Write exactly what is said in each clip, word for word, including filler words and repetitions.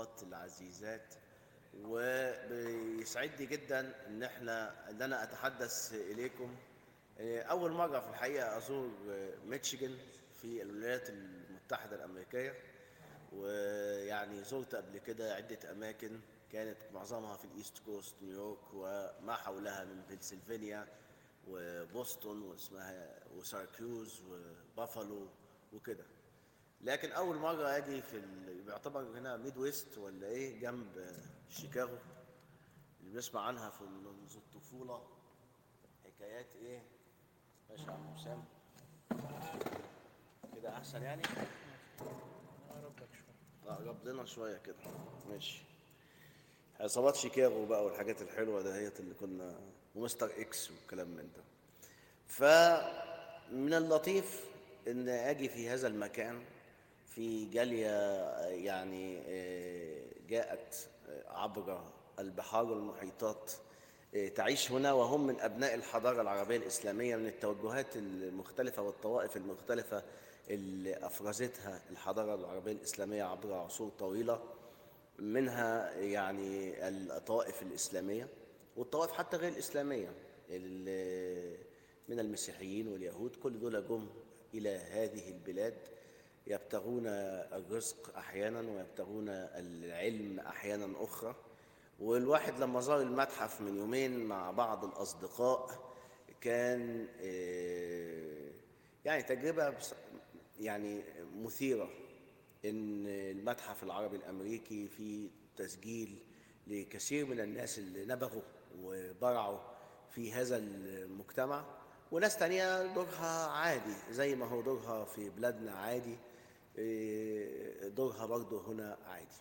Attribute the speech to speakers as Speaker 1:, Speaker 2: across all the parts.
Speaker 1: الصديقات العزيزات، وبيسعدني جدا ان احنا ان انا اتحدث اليكم. اول مره في الحقيقه ازور ميتشيغان في الولايات المتحده الامريكيه، ويعني زرت قبل كده عده اماكن كانت معظمها في الايست كوست، نيويورك وما حولها من بنسلفانيا وبوسطن واسمها وسيراكيوز وبافالو وكده. لكن اول مره اجي في ال... بيعتبر هنا ميد ويست ولا ايه، جنب شيكاغو، اللي بنسمع عنها في منذ الطفوله. حكايات ايه؟ ماشي يا عم حسام، كده احسن يعني.
Speaker 2: اقرب لك شويه.
Speaker 1: اقرب لنا شويه كده. ماشي. عصابات شيكاغو بقى والحاجات الحلوه دهيت اللي كنا، ومستر اكس والكلام من ده. فمن اللطيف ان اجي في هذا المكان في جاليه يعني آه، جاءت عبر البحار والمحيطات، آه، تعيش هنا، وهم من ابناء الحضاره العربيه الاسلاميه، من التوجهات المختلفه والطوائف المختلفه اللي افرزتها الحضاره العربيه الاسلاميه عبر عصور طويله. منها يعني الطوائف الاسلاميه والطوائف حتى غير الاسلاميه، ال- من المسيحيين واليهود، كل دول جم الى هذه البلاد يبتغون الرزق احيانا ويبتغون العلم احيانا اخرى. والواحد لما زار المتحف من يومين مع بعض الاصدقاء كان آه، يعني تجربه بص- يعني مثيره. ان المتحف العربي الامريكي فيه تسجيل لكثير من الناس اللي نبغوا وبرعوا في هذا المجتمع، وناس تانية دورها عادي زي ما هو دورها في بلادنا عادي، إيه، دورها برضه هنا عادي.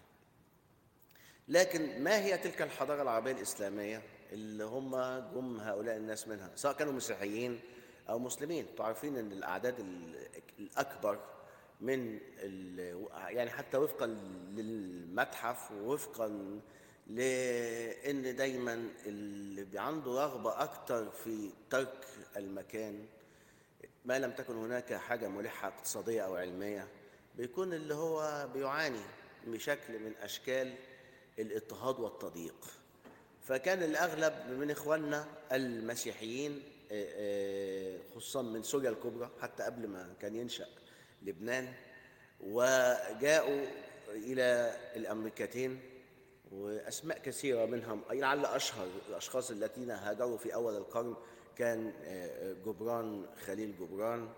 Speaker 1: لكن ما هي تلك الحضارة العربية الإسلامية اللي هم جم هؤلاء الناس منها، سواء كانوا مسيحيين أو مسلمين؟ تعرفين أن الأعداد ال- الأكبر من ال- يعني حتى وفقا للمتحف، ووفقا لأن دايما اللي عنده رغبة أكتر في ترك المكان، ما لم تكن هناك حاجة ملحة اقتصادية أو علمية، بيكون اللي هو بيعاني بشكل من أشكال الاضطهاد والتضييق. فكان الأغلب من إخواننا المسيحيين، آه، آه، خصوصا من سوريا الكبرى حتى قبل ما كان ينشأ لبنان، وجاءوا إلى الأمريكتين، وأسماء كثيرة منهم أي لعل أشهر الأشخاص الذين هاجروا في أول القرن كان آه، جبران خليل جبران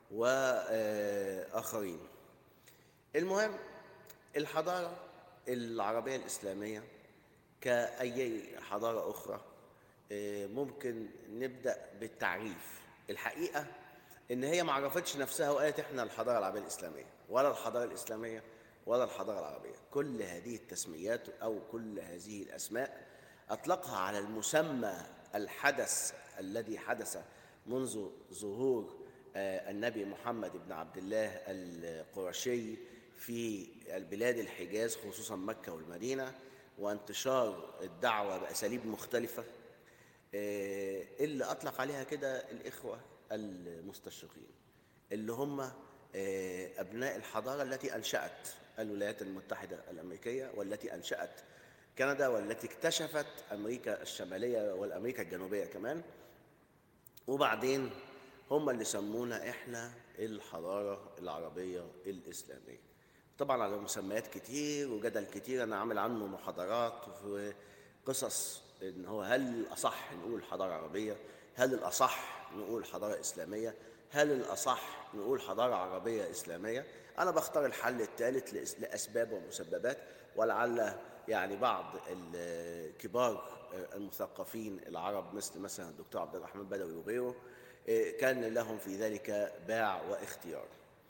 Speaker 1: وآخرين. المهم، الحضارة العربية الإسلامية كأي حضارة أخرى، آه، ممكن نبدأ بالتعريف. الحقيقة إن هي ما عرفتش نفسها وقالت إحنا الحضارة العربية الإسلامية، ولا الحضارة الإسلامية ولا الحضارة العربية. كل هذه التسميات أو كل هذه الأسماء أطلقها على المسمى الحدث الذي حدث منذ ظهور آه، النبي محمد بن عبد الله القرشي في البلاد الحجاز، خصوصا مكة والمدينة، وانتشار الدعوة بأساليب مختلفة، آه، اللي أطلق عليها كده الإخوة المستشرقين، اللي هم آه، أبناء الحضارة التي أنشأت الولايات المتحدة الأمريكية، والتي أنشأت كندا، والتي اكتشفت أمريكا الشمالية والأمريكا الجنوبية كمان. وبعدين هم اللي سمونا إحنا الحضارة العربية الإسلامية. طبعا على مسميات كتير وجدل كتير، أنا عامل عنه محاضرات وقصص، إن هو هل الأصح نقول حضارة عربية، هل الأصح نقول حضارة إسلامية، هل الأصح نقول حضارة عربية إسلامية. أنا بختار الحل الثالث لأس- لأسباب ومسببات، ولعل يعني بعض الكبار المثقفين العرب مثل مثلا الدكتور عبد الرحمن بدوي وغيره كان لهم في ذلك باع واختيار.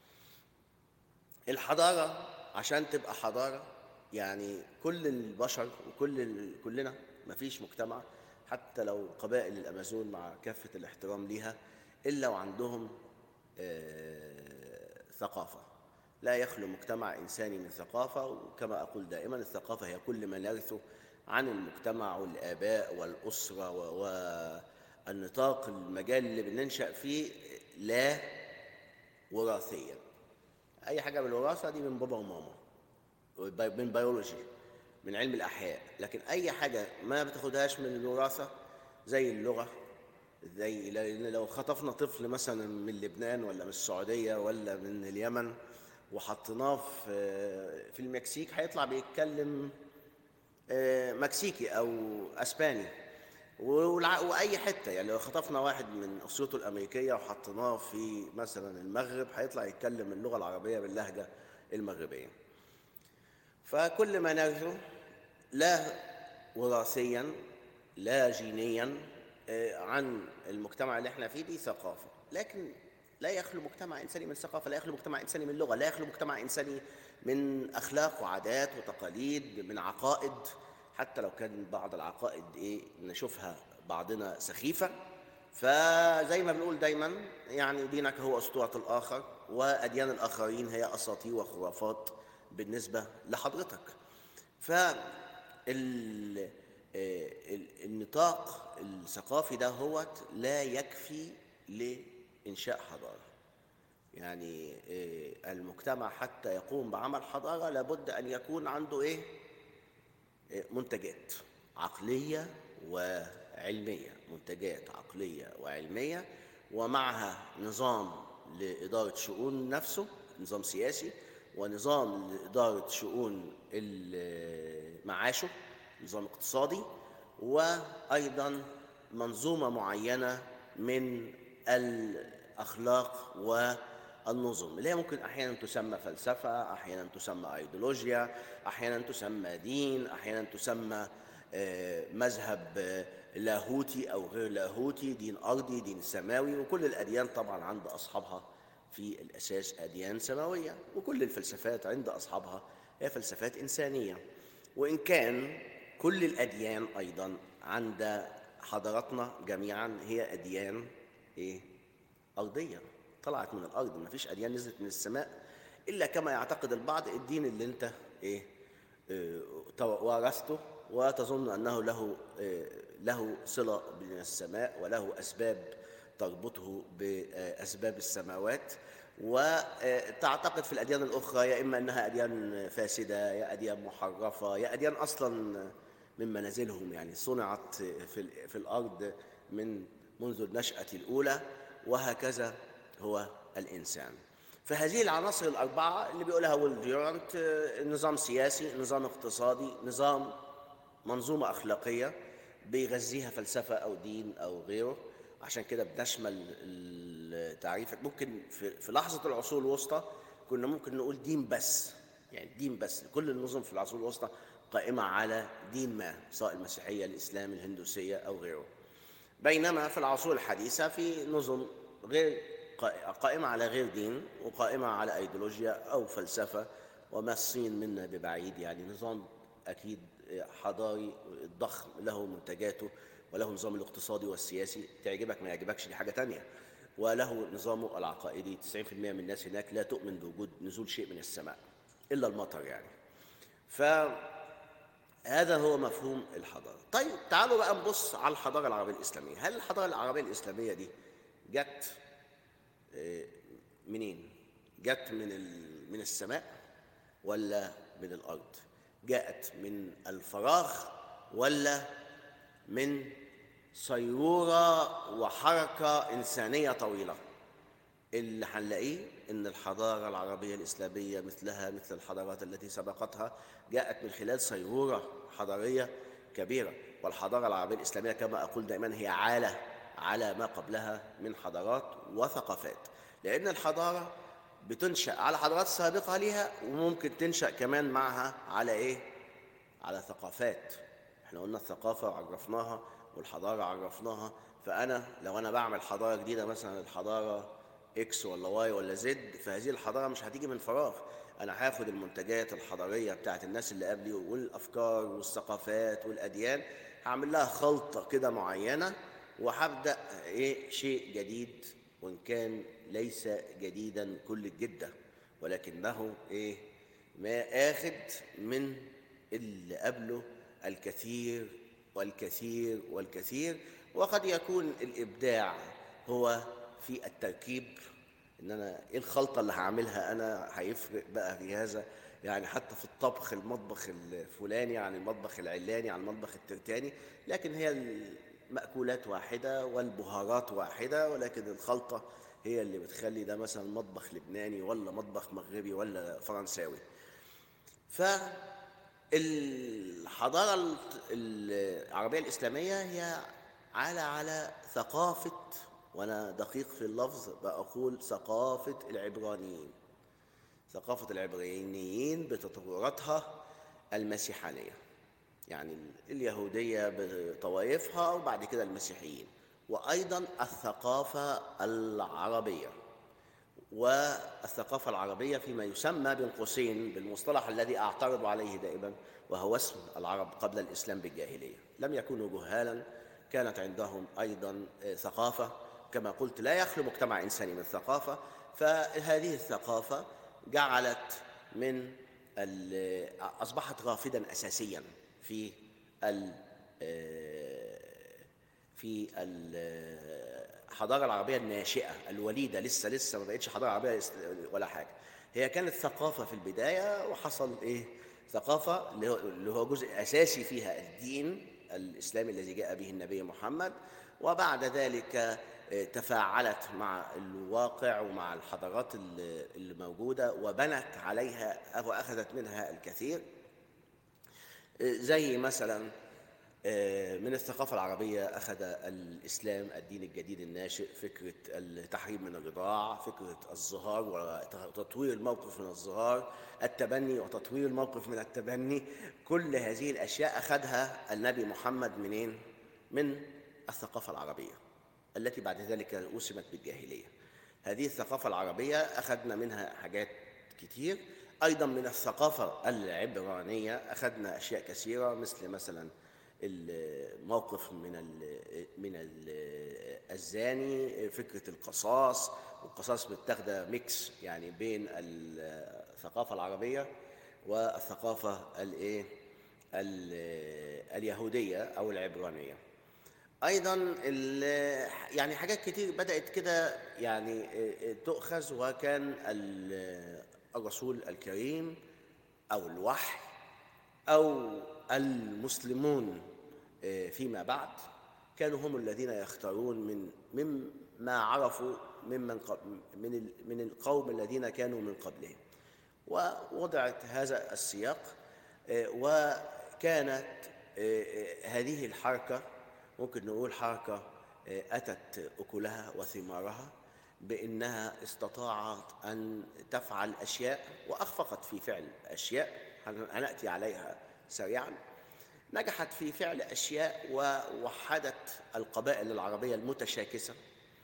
Speaker 1: الحضارة عشان تبقى حضارة، يعني كل البشر وكل ال... كلنا، مفيش مجتمع حتى لو قبائل الأمازون مع كافة الاحترام ليها إلا وعندهم آه، ثقافة. لا يخلو مجتمع إنساني من ثقافة، وكما أقول دائما الثقافة هي كل ما نرثه عن المجتمع والآباء والأسرة و- والنطاق المجال اللي بننشأ فيه، لا وراثيا. أي حاجة بالوراثة دي من بابا وماما، من بيولوجي، من علم الأحياء. لكن أي حاجة ما بتاخدهاش من الوراثة زي اللغة، زي لأن لو خطفنا طفل مثلا من لبنان ولا من السعودية ولا من اليمن وحطيناه في في المكسيك هيطلع بيتكلم آه، مكسيكي أو أسباني. والع- وأي حتة، يعني لو خطفنا واحد من أسرته الأمريكية وحطيناه في مثلا المغرب هيطلع يتكلم اللغة العربية باللهجة المغربية. فكل ما نرجو لا وراثيا لا جينيا آه، عن المجتمع اللي احنا فيه دي ثقافة، لكن لا يخلو مجتمع إنساني من ثقافة، لا يخلو مجتمع إنساني من لغة، لا يخلو مجتمع إنساني من أخلاق وعادات وتقاليد، من عقائد. حتى لو كان بعض العقائد إيه نشوفها بعضنا سخيفة، فزي ما بنقول دايما يعني دينك هو أسطورة الآخر، وأديان الآخرين هي أساطير وخرافات بالنسبة لحضرتك. فالنطاق الثقافي ده هو لا يكفي لإنشاء حضارة. يعني آه، المجتمع حتى يقوم بعمل حضارة لابد أن يكون عنده إيه؟ آه، منتجات عقلية وعلمية، منتجات عقلية وعلمية، ومعها نظام لإدارة شؤون نفسه، نظام سياسي، ونظام لإدارة شؤون ال- معاشه، نظام اقتصادي، وأيضا منظومة معينة من الأخلاق والنظم اللي هي ممكن أحيانا تسمى فلسفة، أحيانا تسمى أيديولوجيا، أحيانا تسمى دين، أحيانا تسمى آه، مذهب آه، لاهوتي أو غير لاهوتي، دين أرضي، دين سماوي. وكل الأديان طبعا عند أصحابها في الأساس أديان سماوية، وكل الفلسفات عند أصحابها هي فلسفات إنسانية. وإن كان كل الأديان أيضا عند حضاراتنا جميعا هي أديان إيه؟ أرضية، طلعت من الأرض، ما فيش أديان نزلت من السماء إلا كما يعتقد البعض الدين اللي أنت إيه آه، ورثته وتظن أنه له آه، له صلة بالسماء وله أسباب تربطه بأسباب السماوات، وتعتقد في الأديان الأخرى يا إما أنها أديان فاسدة، يا أديان محرفة، يا أديان أصلا من منازلهم، يعني صنعت في في الأرض من منذ النشأة الأولى. وهكذا هو الإنسان. فهذه العناصر الأربعة اللي بيقولها ويل ديورانت، نظام سياسي، نظام اقتصادي، نظام منظومة أخلاقية بيغذيها فلسفة أو دين أو غيره. عشان كده بنشمل التعريف. ممكن في في لحظة العصور الوسطى كنا ممكن نقول دين بس، يعني دين بس. كل النظم في العصور الوسطى قائمة على دين ما، سواء المسيحية، الإسلام، الهندوسية أو غيره. بينما في العصور الحديثة في نظم غير قائمة على غير دين، وقائمة على أيديولوجيا أو فلسفة، وما الصين منا ببعيد، يعني نظام أكيد حضاري ضخم له منتجاته، وله نظام الاقتصادي والسياسي، تعجبك ما يعجبكش دي حاجة تانية، وله نظامه العقائدي. تسعين بالمئة من الناس هناك لا تؤمن بوجود نزول شيء من السماء إلا المطر يعني. فهذا هو مفهوم الحضارة. طيب تعالوا بقى نبص على الحضارة العربية الإسلامية. هل الحضارة العربية الإسلامية دي جت منين؟ جت من من السماء ولا من الأرض؟ جاءت من الفراغ ولا من صيرورة وحركة إنسانية طويلة؟ اللي هنلاقيه إن الحضارة العربية الإسلامية مثلها مثل الحضارات التي سبقتها جاءت من خلال صيرورة حضارية كبيرة. والحضارة العربية الإسلامية كما أقول دائما هي عالة على ما قبلها من حضارات وثقافات، لأن الحضارة بتنشأ على حضارات سابقة لها، وممكن تنشأ كمان معها على إيه؟ على ثقافات. احنا قلنا الثقافة وعرفناها والحضارة عرفناها. فأنا لو أنا بعمل حضارة جديدة، مثلا الحضارة إكس ولا واي ولا زد، فهذه الحضارة مش هتيجي من فراغ. أنا هاخد المنتجات الحضارية بتاعت الناس اللي قبلي والأفكار والثقافات والأديان، هعمل لها خلطة كده معينة، وهبدأ إيه شيء جديد، وإن كان ليس جديدا كل الجدة، ولكنه إيه ما آخد من اللي قبله الكثير والكثير والكثير. وقد يكون الإبداع هو في التركيب، إن أنا إيه الخلطة اللي هعملها أنا هيفرق بقى في هذا. يعني حتى في الطبخ المطبخ الفلاني عن المطبخ العلاني عن المطبخ الترتاني، لكن هي المأكولات واحدة والبهارات واحدة، ولكن الخلطة هي اللي بتخلي ده مثلا مطبخ لبناني ولا مطبخ مغربي ولا فرنساوي. فالحضارة العربية الإسلامية هي على على ثقافة، وأنا دقيق في اللفظ بقول ثقافة العبرانيين، ثقافة العبرانيين بتطوراتها المسيحانية، يعني اليهودية بطوائفها وبعد كده المسيحيين، وأيضا الثقافة العربية. والثقافة العربية فيما يسمى بين قوسين بالمصطلح الذي أعترض عليه دائما، وهو اسم العرب قبل الإسلام بالجاهلية. لم يكونوا جهالا، كانت عندهم أيضا ثقافة، كما قلت لا يخلو مجتمع إنساني من ثقافة. فهذه الثقافة جعلت من أصبحت رافدا أساسيا في ال في الحضارة العربية الناشئة الوليدة، لسه لسه ما بقتش حضارة عربية ولا حاجة. هي كانت ثقافة في البداية، وحصل إيه؟ ثقافة اللي هو جزء أساسي فيها الدين الإسلامي الذي جاء به النبي محمد، وبعد ذلك تفاعلت مع الواقع ومع الحضارات اللي موجودة وبنت عليها وأخذت منها الكثير. زي مثلا من الثقافة العربية أخذ الإسلام الدين الجديد الناشئ فكرة التحريم من الرضاع، فكرة الظهار وتطوير الموقف من الظهار، التبني وتطوير الموقف من التبني. كل هذه الأشياء أخذها النبي محمد منين؟ من الثقافة العربية التي بعد ذلك أسمت بالجاهلية. هذه الثقافة العربية أخذنا منها حاجات كتير. أيضا من الثقافة العبرانية أخذنا أشياء كثيرة، مثل مثلا الموقف من ال من ال الزاني، فكرة القصاص، والقصاص متاخده ميكس يعني بين الثقافة العربية والثقافة الايه اليهودية أو العبرانية. أيضا يعني حاجات كتير بدأت كده يعني تؤخذ، وكان الرسول الكريم أو الوحي أو المسلمون فيما بعد كانوا هم الذين يختارون من مما عرفوا ممن من من القوم الذين كانوا من قبلهم، ووضعت هذا السياق. وكانت هذه الحركة ممكن نقول حركة أتت أكلها وثمارها، بأنها استطاعت أن تفعل أشياء وأخفقت في فعل أشياء هنأتي عليها سريعا. نجحت في فعل أشياء ووحدت القبائل العربية المتشاكسة،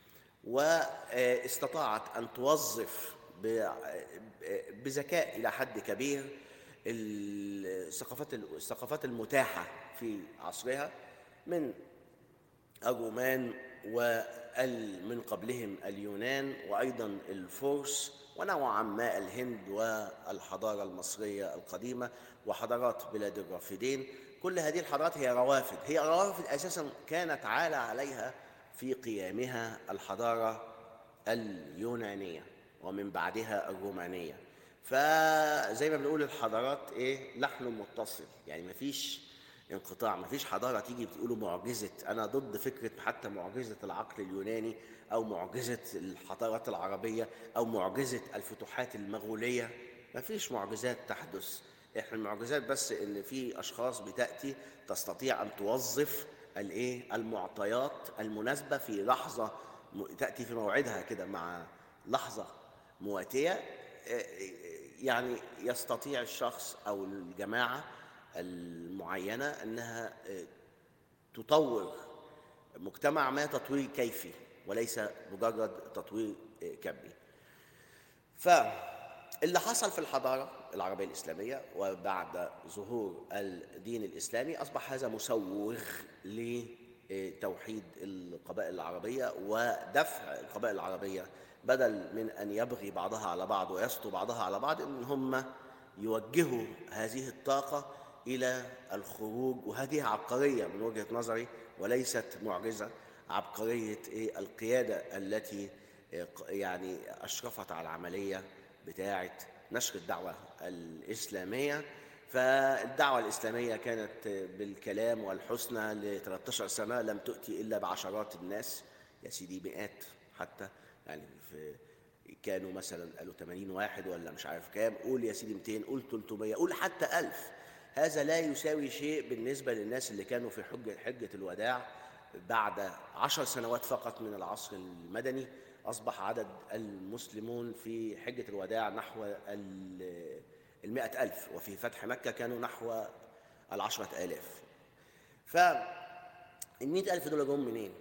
Speaker 1: واستطاعت أن توظف بذكاء إلى حد كبير الثقافات الثقافات المتاحة في عصرها من الرومان ومن قبلهم اليونان وأيضا الفرس ونوعا ما الهند والحضارة المصرية القديمة وحضارات بلاد الرافدين. كل هذه الحضارات هي روافد، هي روافد أساسا كانت عالة عليها في قيامها الحضارة اليونانية ومن بعدها الرومانية. فزي ما بنقول الحضارات إيه؟ لحن متصل، يعني مفيش انقطاع، مفيش حضارة تيجي بتقولوا معجزة. أنا ضد فكرة حتى معجزة العقل اليوناني أو معجزة الحضارات العربية أو معجزة الفتوحات المغولية. مفيش معجزات تحدث. إحنا المعجزات بس إن في أشخاص بتأتي تستطيع أن توظف الإيه المعطيات المناسبة في لحظة تأتي في موعدها كده مع لحظة مواتية، يعني يستطيع الشخص أو الجماعة المعينة أنها تطور مجتمع ما تطوير كيفي وليس مجرد تطوير كمي. فاللي حصل في الحضارة العربية الإسلامية وبعد ظهور الدين الإسلامي أصبح هذا مسوغ لتوحيد القبائل العربية ودفع القبائل العربية، بدل من أن يبغي بعضها على بعض ويسطو بعضها على بعض، إن هم يوجهوا هذه الطاقة إلى الخروج. وهذه عبقرية من وجهة نظري وليست معجزة، عبقرية القيادة التي يعني أشرفت على العملية بتاعة نشر الدعوة الإسلامية. فالدعوة الإسلامية كانت بالكلام والحسنى ل ثلاثة عشر سنة، لم تؤتي إلا بعشرات الناس، يا سيدي مئات حتى، يعني في كانوا مثلا قالوا ثمانين واحد ولا مش عارف كام، قول يا سيدي مئتين، قول ثلاثمائة، قول حتى ألف. هذا لا يساوي شيء بالنسبة للناس اللي كانوا في حجة حجة الوداع بعد عشر سنوات فقط من العصر المدني. أصبح عدد المسلمون في حجة الوداع نحو المائة ألف، وفي فتح مكة كانوا نحو العشرة آلاف. فالمئة ألف دول جم منين؟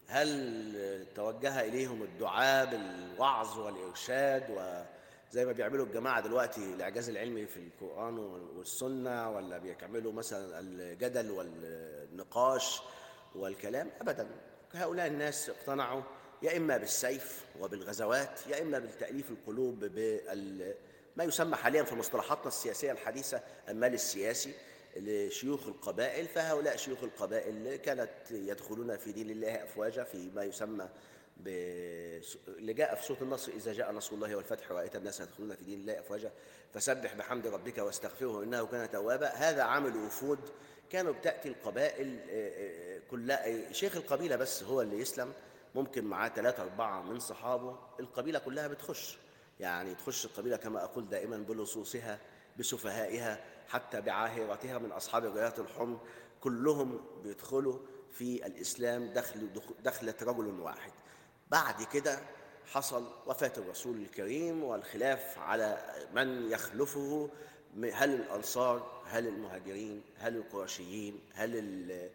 Speaker 1: هل توجه إليهم الدعاء بالوعظ والإرشاد وزي ما بيعملوا الجماعة دلوقتي الإعجاز العلمي في القرآن والسنة، ولا بيعملوا مثلا الجدل والنقاش والكلام؟ أبدا. هؤلاء الناس اقتنعوا يا إما بالسيف وبالغزوات، يا إما بالتأليف القلوب بال ما يسمى حاليا في مصطلحاتنا السياسية الحديثة المال السياسي لشيوخ القبائل. فهؤلاء شيوخ القبائل كانت يدخلون في دين الله أفواجا في ما يسمى ب... اللي جاء في سورة النصر: إذا جاء نصر الله والفتح ورأيت الناس يدخلون في دين الله أفواجا فسبح بحمد ربك واستغفره إنه كان توابا. هذا عامل وفود، كانوا بتأتي القبائل كلها، شيخ القبيلة بس هو اللي يسلم، ممكن معاه ثلاثة أربعة من صحابه، القبيلة كلها بتخش، يعني تخش القبيلة كما أقول دائما بلصوصها بسفهائها حتى بعاهرتها من أصحاب الرايات الحمر، كلهم بيدخلوا في الإسلام دخل دخلة رجل واحد. بعد كده حصل وفاة الرسول الكريم والخلاف على من يخلفه، هل الأنصار، هل المهاجرين، هل القرشيين، هل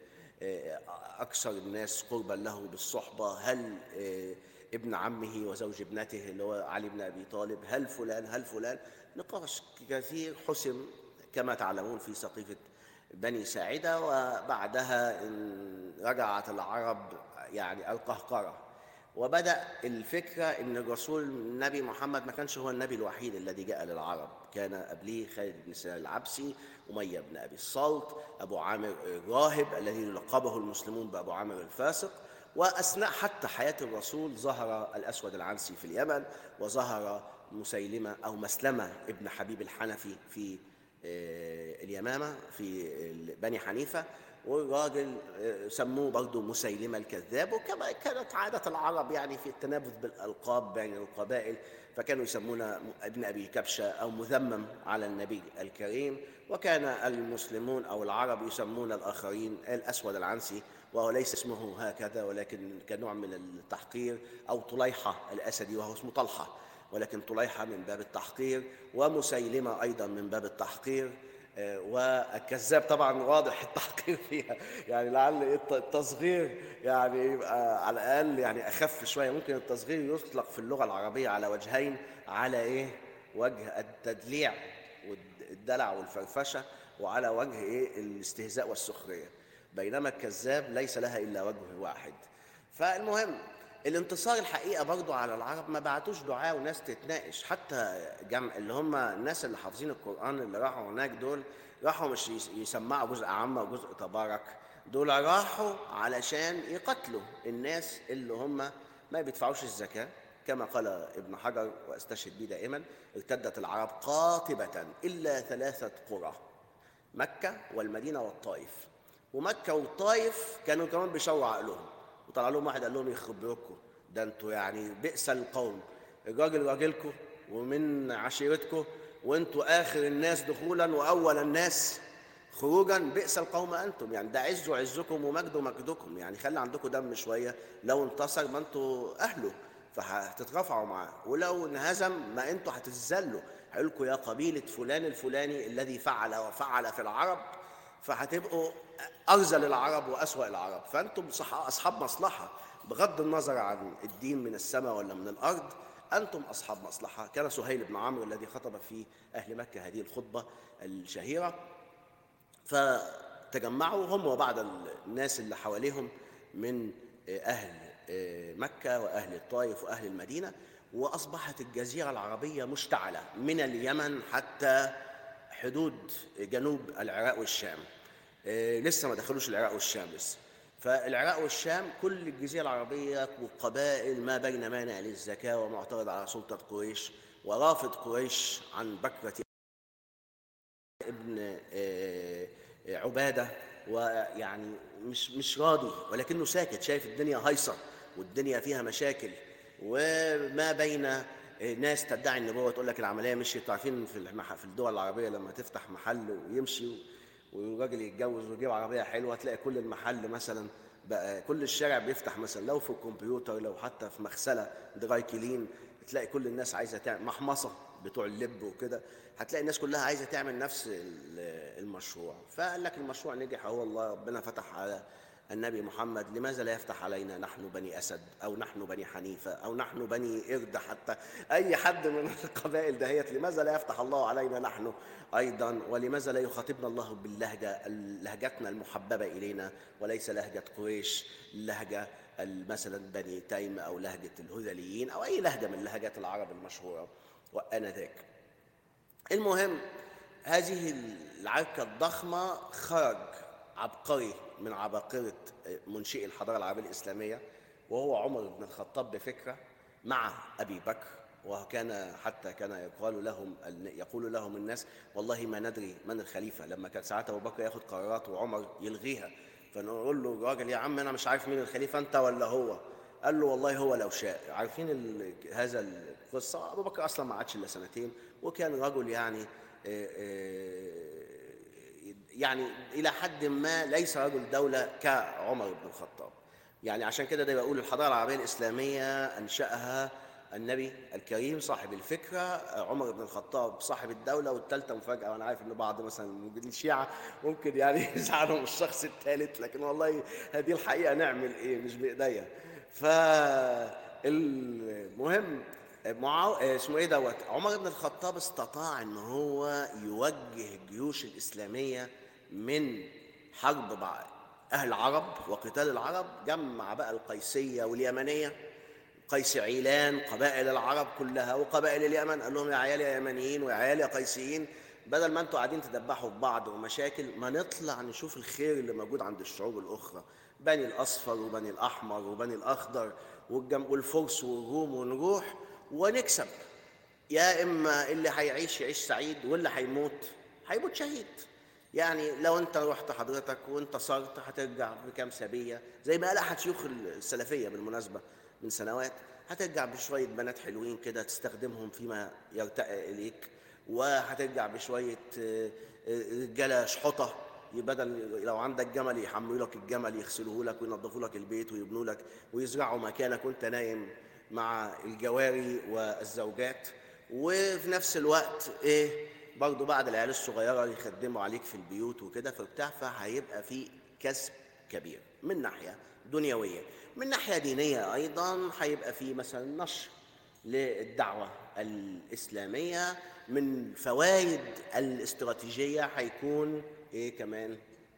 Speaker 1: أكثر الناس قربا له بالصحبة، هل ابن عمه وزوج ابنته اللي هو علي بن أبي طالب، هل فلان هل فلان. نقاش كثير حسم كما تعلمون في سقيفة بني ساعدة، وبعدها رجعت العرب يعني القهقرة، وبدأ الفكرة إن الرسول النبي محمد ما كانش هو النبي الوحيد الذي جاء للعرب، كان قبليه خالد بن سنان العبسي، أمية بن أبي الصلت، أبو عامر الراهب الذي لقبه المسلمون بأبو عامر الفاسق. وأثناء حتى حياة الرسول ظهر الأسود العنسي في اليمن، وظهر مسيلمة أو مسلمة ابن حبيب الحنفي في اليمامة في بني حنيفة، والراجل سموه برضه مسيلمة الكذاب. وكما كانت عادة العرب يعني في التنابذ بالألقاب بين القبائل، فكانوا يسمون ابن أبي كبشة أو مذمم على النبي الكريم، وكان المسلمون أو العرب يسمون الآخرين الأسود العنسي، وهو ليس اسمه هكذا ولكن كنوع من التحقير، أو طليحة الأسدي وهو اسمه طلحة، ولكن طليحة من باب التحقير، ومسيلمة أيضا من باب التحقير، والكذاب طبعا واضح التحقير فيها، يعني لعل التصغير يعني يبقى على الأقل يعني أخف شوية. ممكن التصغير يطلق في اللغة العربية على وجهين، على إيه؟ وجه التدليع والدلع والفرفشة، وعلى وجه إيه؟ الاستهزاء والسخرية، بينما الكذاب ليس لها إلا وجه واحد. فالمهم الانتصار الحقيقة برضو على العرب، ما بعتوش دعاء وناس تتناقش، حتى جمع اللي هم الناس اللي حافظين القرآن اللي راحوا هناك دول، راحوا مش يسمعوا جزء عامة وجزء تبارك، دول راحوا علشان يقتلوا الناس اللي هم ما بيدفعوش الزكاة. كما قال ابن حجر واستشهد به دائما: ارتدت العرب قاطبة إلا ثلاثة قرى، مكة والمدينة والطائف. ومكة والطائف كانوا كمان بيشوعوا عقلهم، وطلع لهم واحد قال لهم: يخرب بيوتكم، ده انتوا يعني بئس القوم، الراجل راجلكم ومن عشيرتكم، وانتوا آخر الناس دخولا وأول الناس خروجا، بئس القوم أنتم، يعني ده عز عزكم ومجد مجدكم، يعني خلي عندكم دم شوية، لو انتصر ما انتوا أهله فهتترفعوا معاه، ولو انهزم ما انتوا هتتذلوا، هيقول لكم يا قبيلة فلان الفلاني الذي فعل وفعل في العرب، فهتبقوا أرذل العرب وأسوأ العرب، فأنتم أصحاب مصلحة بغض النظر عن الدين من السماء ولا من الأرض، أنتم أصحاب مصلحة. كان سهيل بن عمرو الذي خطب في أهل مكة هذه الخطبة الشهيرة، فتجمعوا هم وبعض الناس اللي حواليهم من أهل مكة وأهل الطائف وأهل المدينة، وأصبحت الجزيرة العربية مشتعلة من اليمن حتى حدود جنوب العراق والشام. لسه ما دخلوش العراق والشام لسه، فالعراق والشام كل الجزيرة العربية والقبائل ما بين مانع للزكاة ومعترض على سلطة قريش ورافض قريش عن بكرة ابن آه، آه، عبادة، ويعني مش مش راضي، ولكنه ساكت، شايف الدنيا هايصة والدنيا فيها مشاكل، وما بين آه، ناس تدعي النبوة تقول لك العملية مشيت. عارفين في المح... في الدول العربية لما تفتح محل ويمشي والراجل يتجوز ويجيب عربية حلوة، تلاقي كل المحل مثلا بقى، كل الشارع بيفتح مثلا، لو في الكمبيوتر لو حتى في مغسلة دراي كلين، تلاقي كل الناس عايزة تعمل محمصة بتوع اللب وكده، هتلاقي الناس كلها عايزة تعمل نفس المشروع. فقال لك المشروع نجح، هو الله ربنا فتح على النبي محمد، لماذا لا يفتح علينا نحن بني أسد أو نحن بني حنيفة أو نحن بني قرد، حتى أي حد من القبائل دهيت، لماذا لا يفتح الله علينا نحن أيضا؟ ولماذا لا يخاطبنا الله باللهجة لهجتنا المحببة إلينا، وليس لهجة قريش، لهجة مثلا بني تيم أو لهجة الهذليين أو أي لهجة من لهجات العرب المشهورة وآنذاك. المهم، هذه العركة الضخمة خرج عبقري من عباقرة منشئ الحضارة العربية الإسلامية، وهو عمر بن الخطاب بفكرة مع أبي بكر. وكان حتى كان يقال لهم يقول لهم الناس والله ما ندري من الخليفة، لما كان ساعات أبو بكر ياخد قرارات وعمر يلغيها، فنقول له الراجل يا عم أنا مش عارف مين الخليفة، أنت ولا هو؟ قال له والله هو لو شاء. عارفين هذا القصة؟ أبو بكر أصلا ما عادش إلا سنتين، وكان رجل يعني يعني إلى حد ما ليس رجل دولة كعمر بن الخطاب. يعني عشان كده ده بقول الحضارة العربية الإسلامية أنشأها النبي الكريم صاحب الفكرة، عمر بن الخطاب صاحب الدولة. والثالثة مفاجأة، وأنا عارف إن بعض مثلا من الشيعة ممكن يعني يزعلوا من الشخص الثالث، لكن والله هذه الحقيقة، نعمل إيه، مش بإيديا. فالمهم معاو... اسمه ايه دوت عمر بن الخطاب استطاع ان هو يوجه الجيوش الاسلاميه من حرب مع اهل العرب وقتال العرب، جمع بقى القيسيه واليمنيه، قيس عيلان، قبائل العرب كلها وقبائل اليمن، قال لهم يا عيال يا يمنيين ويا عيال يا قيسيين، بدل ما انتوا قاعدين تدبحوا في بعض ومشاكل، ما نطلع نشوف الخير اللي موجود عند الشعوب الاخرى، بني الاصفر وبني الاحمر وبني الاخضر والفرس والروم، ونروح ونكسب. يا اما اللي هيعيش يعيش سعيد، واللي هيموت هيموت شهيد. يعني لو انت رحت حضرتك وانتصرت هترجع بكام سبيه، زي ما قال احد شيوخ السلفيه بالمناسبه من سنوات، هترجع بشويه بنات حلوين كده تستخدمهم فيما يرتقي اليك، وهترجع بشويه رجاله شحطه، بدل لو عندك جمل يحملوا لك الجمل، يغسلوه لك وينظفوا لك البيت ويبنوا لك ويزرعوا مكانك وانت نايم مع الجواري والزوجات. وفي نفس الوقت ايه برضو بعد العيال الصغيره يخدموا عليك في البيوت وكده، فبتاع، فهيبقى في كسب كبير من ناحيه دنيويه. من ناحيه دينيه ايضا هيبقى في مثلا نشر للدعوه الاسلاميه. من فوائد الاستراتيجيه هيكون ايه كمان؟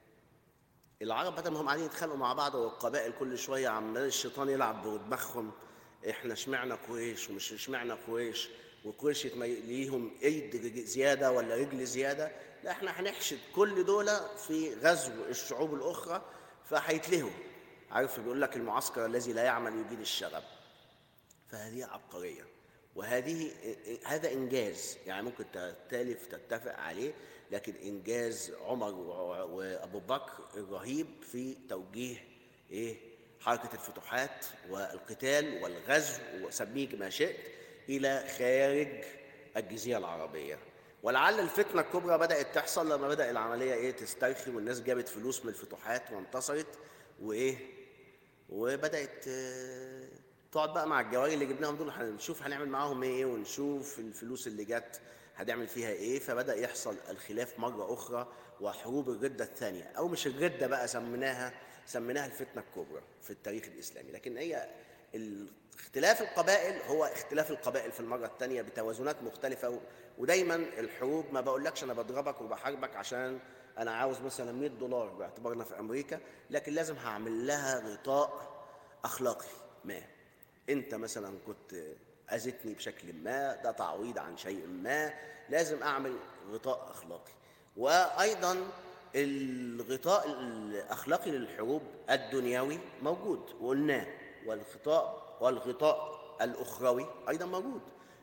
Speaker 1: العرب بدل ما هم قاعدين يتخانقوا مع بعض والقبائل كل شويه عمال الشيطان يلعب بدماغهم، احنا اشمعنا قريش ومش اشمعنا قريش، وقريش ليهم ايد زياده ولا رجل زياده، لا احنا هنحشد كل دول في غزو الشعوب الاخرى فهيتلهوا. عارف بيقول لك المعسكر الذي لا يعمل يجيد الشغب. فهذه عبقريه، وهذه هذا انجاز يعني ممكن تختلف تتفق عليه، لكن انجاز عمر وابو بكر الرهيب في توجيه ايه حركه الفتوحات والقتال والغزو وسميه ما شئت الى خارج الجزيره العربيه. ولعل الفتنه الكبرى بدات تحصل لما بدا العمليه ايه تسترخي، والناس جابت فلوس من الفتوحات وانتصرت وايه وبدات تقعد بقى مع الجواري اللي جبناهم دول، هنشوف هنعمل معاهم ايه، ونشوف الفلوس اللي جت هنعمل فيها ايه. فبدا يحصل الخلاف مره اخرى، وحروب الرده الثانيه، او مش الرده بقى، سميناها سميناها الفتنه الكبرى في التاريخ الاسلامي، لكن هي اختلاف القبائل هو اختلاف القبائل في المره الثانيه بتوازنات مختلفه. ودايما الحروب ما بقولكش انا بضربك وبحاربك عشان انا عاوز مثلا مية دولار باعتبارنا في امريكا، لكن لازم هعمل لها غطاء اخلاقي ما. انت مثلا كنت اذيتني بشكل ما، ده تعويض عن شيء ما، لازم اعمل غطاء اخلاقي. وايضا الغطاء الاخلاقي للحروب الدنيوي موجود وقلناه، والغطاء والغطاء الاخروي ايضا موجود.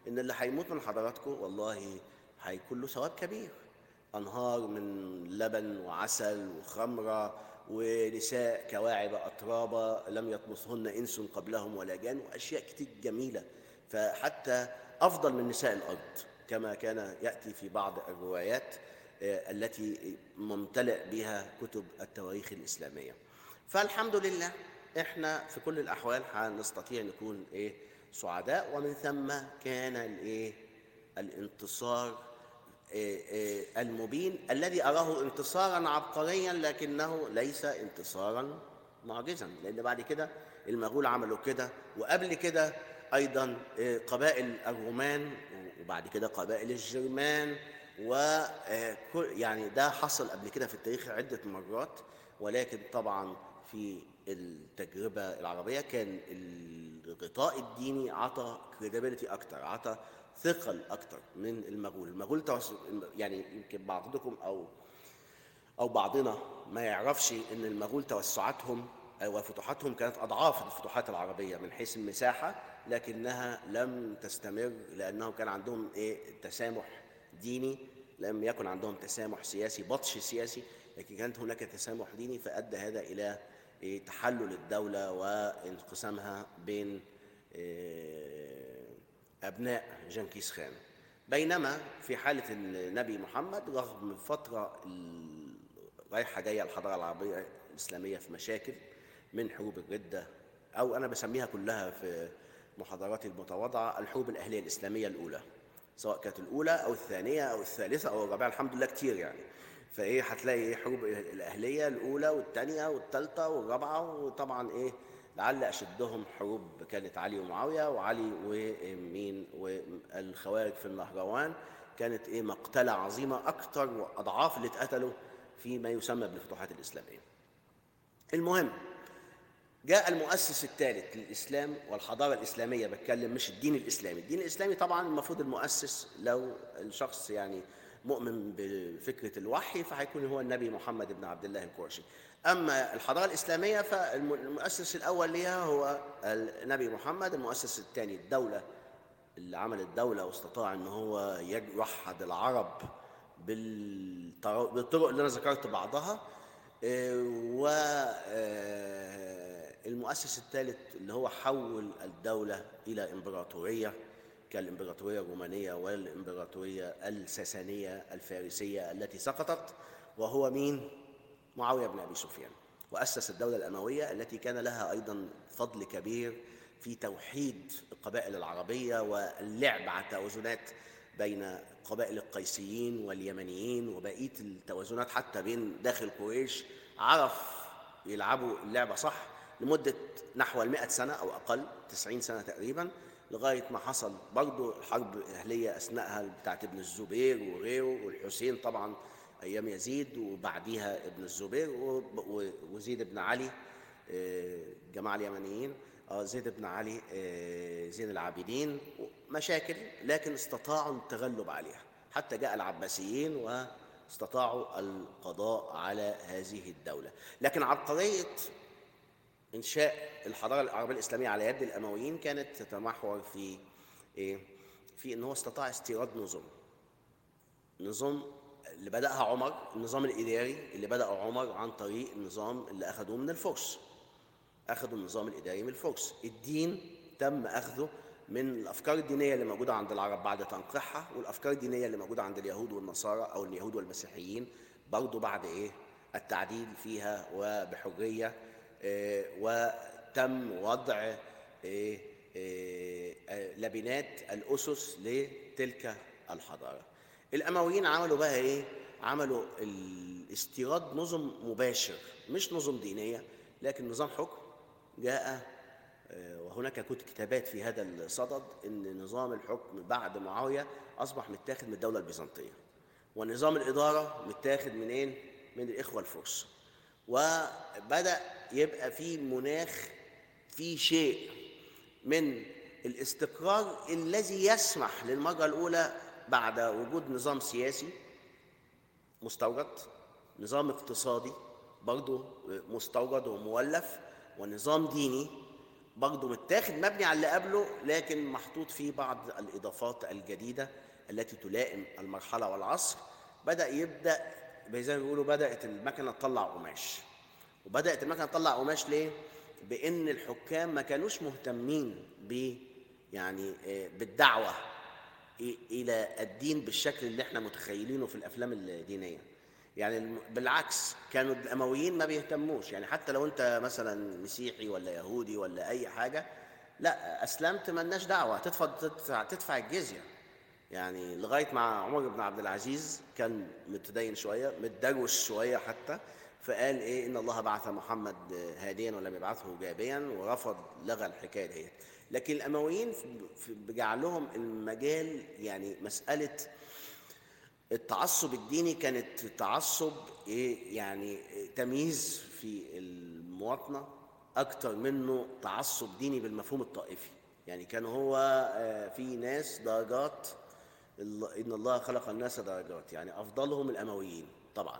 Speaker 1: إن اللي هيموت من حضراتكم والله هيكون له ثواب كبير، أنهار من لبن وعسل وخمرة ونساء كواعب أترابا لم يطمثهن إنس قبلهم ولا جان، وأشياء كتير جميلة، فحتى أفضل من نساء الأرض كما كان يأتي في بعض الروايات التي ممتلئ بها كتب التواريخ الإسلامية. فالحمد لله إحنا في كل الأحوال هنستطيع نكون إيه سعداء، ومن ثم كان الإيه الانتصار المبين الذي أراه انتصارا عبقريا، لكنه ليس انتصارا معجزا، لأن بعد كده المغول عملوا كده، وقبل كده أيضا قبائل الرومان، وبعد كده قبائل الجرمان، و يعني ده حصل قبل كده في التاريخ عدة مرات. ولكن طبعا في التجربة العربية كان الغطاء الديني عطى كريديبيليتي أكتر، عطى ثقل أكتر من المغول. المغول يعني يمكن بعضكم أو أو بعضنا ما يعرفش إن المغول توسعاتهم وفتوحاتهم كانت أضعاف الفتوحات العربية من حيث المساحة، لكنها لم تستمر لأنهم كان عندهم إيه تسامح ديني، لم يكن عندهم تسامح سياسي بطش سياسي، لكن كانت هناك تسامح ديني، فأدى هذا إلى إيه تحلل الدولة وانقسامها بين إيه أبناء جنكيز خان. بينما في حالة النبي محمد رغم فترة رايحة جاية الحضارة العربية الإسلامية في مشاكل من حروب الردة، أو أنا بسميها كلها في محاضراتي المتواضعة الحروب الأهلية الإسلامية الأولى، سواء كانت الأولى أو الثانية أو الثالثة أو الرابعة، الحمد لله كتير يعني. فإيه هتلاقي إيه حروب الأهلية الأولى والثانية والثالثة والرابعة، وطبعا إيه لعل أشدهم حروب كانت علي ومعاوية، وعلي ومين والخوارج في النهروان، كانت إيه مقتلة عظيمة أكتر وأضعاف اللي اتقتلوا فيما يسمى بالفتوحات الإسلامية. المهم جاء المؤسس الثالث للإسلام والحضارة الإسلامية، بتكلم مش الدين الإسلامي. الدين الإسلامي طبعا المفروض المؤسس لو الشخص يعني مؤمن بفكرة الوحي فهيكون هو النبي محمد بن عبد الله القرشي. أما الحضارة الإسلامية فالمؤسس الأول لها هو النبي محمد. المؤسس الثاني الدولة اللي عمل الدولة واستطاع أن هو يوحد العرب بالطرق اللي أنا ذكرت بعضها. والمؤسس الثالث اللي هو حول الدولة إلى إمبراطورية كالإمبراطورية الرومانية والإمبراطورية الساسانية الفارسية التي سقطت، وهو مين؟ معاوية بن أبي سفيان. وأسس الدولة الأموية التي كان لها أيضا فضل كبير في توحيد القبائل العربية واللعب على التوازنات بين قبائل القيسيين واليمنيين وبقية التوازنات حتى بين داخل قريش. عرف يلعبوا اللعبة صح لمدة نحو المئة سنة أو أقل، تسعين سنة تقريبا، لغاية ما حصل برضو الحرب الأهلية أثناءها بتاعت ابن الزبير وغيره، والحسين طبعا أيام يزيد، وبعديها ابن الزبير وزيد بن علي الجماعة اليمنيين، زيد بن علي زين العابدين، مشاكل لكن استطاعوا التغلب عليها حتى جاء العباسيين واستطاعوا القضاء على هذه الدولة. لكن عبقرية إنشاء الحضارة العربية الإسلامية على يد الأمويين كانت تتمحور في إيه؟ في أنه استطاع استيراد نظام نظام اللي بدأها عمر، النظام الإداري اللي بدأه عمر عن طريق النظام اللي أخذوه من الفرس. أخذوا النظام الإداري من الفرس. الدين تم أخذه من الأفكار الدينية اللي موجودة عند العرب بعد تنقيحها، والأفكار الدينية اللي موجودة عند اليهود والنصارى أو اليهود والمسيحيين برضو بعد إيه التعديل فيها وبحرية. إيه وتم وضع إيه إيه لبنات الأسس لتلك الحضارة. الأمويين عملوا بقى إيه؟ عملوا الاستيراد نظم مباشر، مش نظم دينية لكن نظام حكم. جاء وهناك كتابات في هذا الصدد ان نظام الحكم بعد معاويه اصبح متاخد من الدوله البيزنطيه، ونظام الاداره متاخد منين؟ من الاخوه الفرس. وبدا يبقى في مناخ، في شيء من الاستقرار الذي يسمح للمره الاولى بعد وجود نظام سياسي مستورد، نظام اقتصادي برضه مستورد ومولف، ونظام ديني برضه متاخد مبني على اللي قبله، لكن محطوط فيه بعض الإضافات الجديدة التي تلائم المرحلة والعصر. بدأ يبدأ زي ما بيقولوا بدأت المكنة تطلع قماش. وبدأت المكنة تطلع قماش ليه؟ بأن الحكام ما كانوش مهتمين ب يعني بالدعوة إلى الدين بالشكل اللي احنا متخيلينه في الأفلام الدينية. يعني بالعكس، كانوا الأمويين ما بيهتموش. يعني حتى لو أنت مثلا مسيحي ولا يهودي ولا أي حاجة، لا أسلمت ملناش دعوة، تدفع, تدفع, تدفع الجزية. يعني لغاية مع عمر بن عبد العزيز كان متدين شوية، متدروش شوية حتى، فقال إيه إن الله بعث محمد هاديا ولم يبعثه جابيا، ورفض لغى الحكاية دي. لكن الأمويين بجعلهم المجال، يعني مسألة التعصب الديني كانت تعصب إيه يعني تمييز في المواطنة أكتر منه تعصب ديني بالمفهوم الطائفي. يعني كان هو في ناس درجات، إن الله خلق الناس درجات، يعني أفضلهم الأمويين طبعا،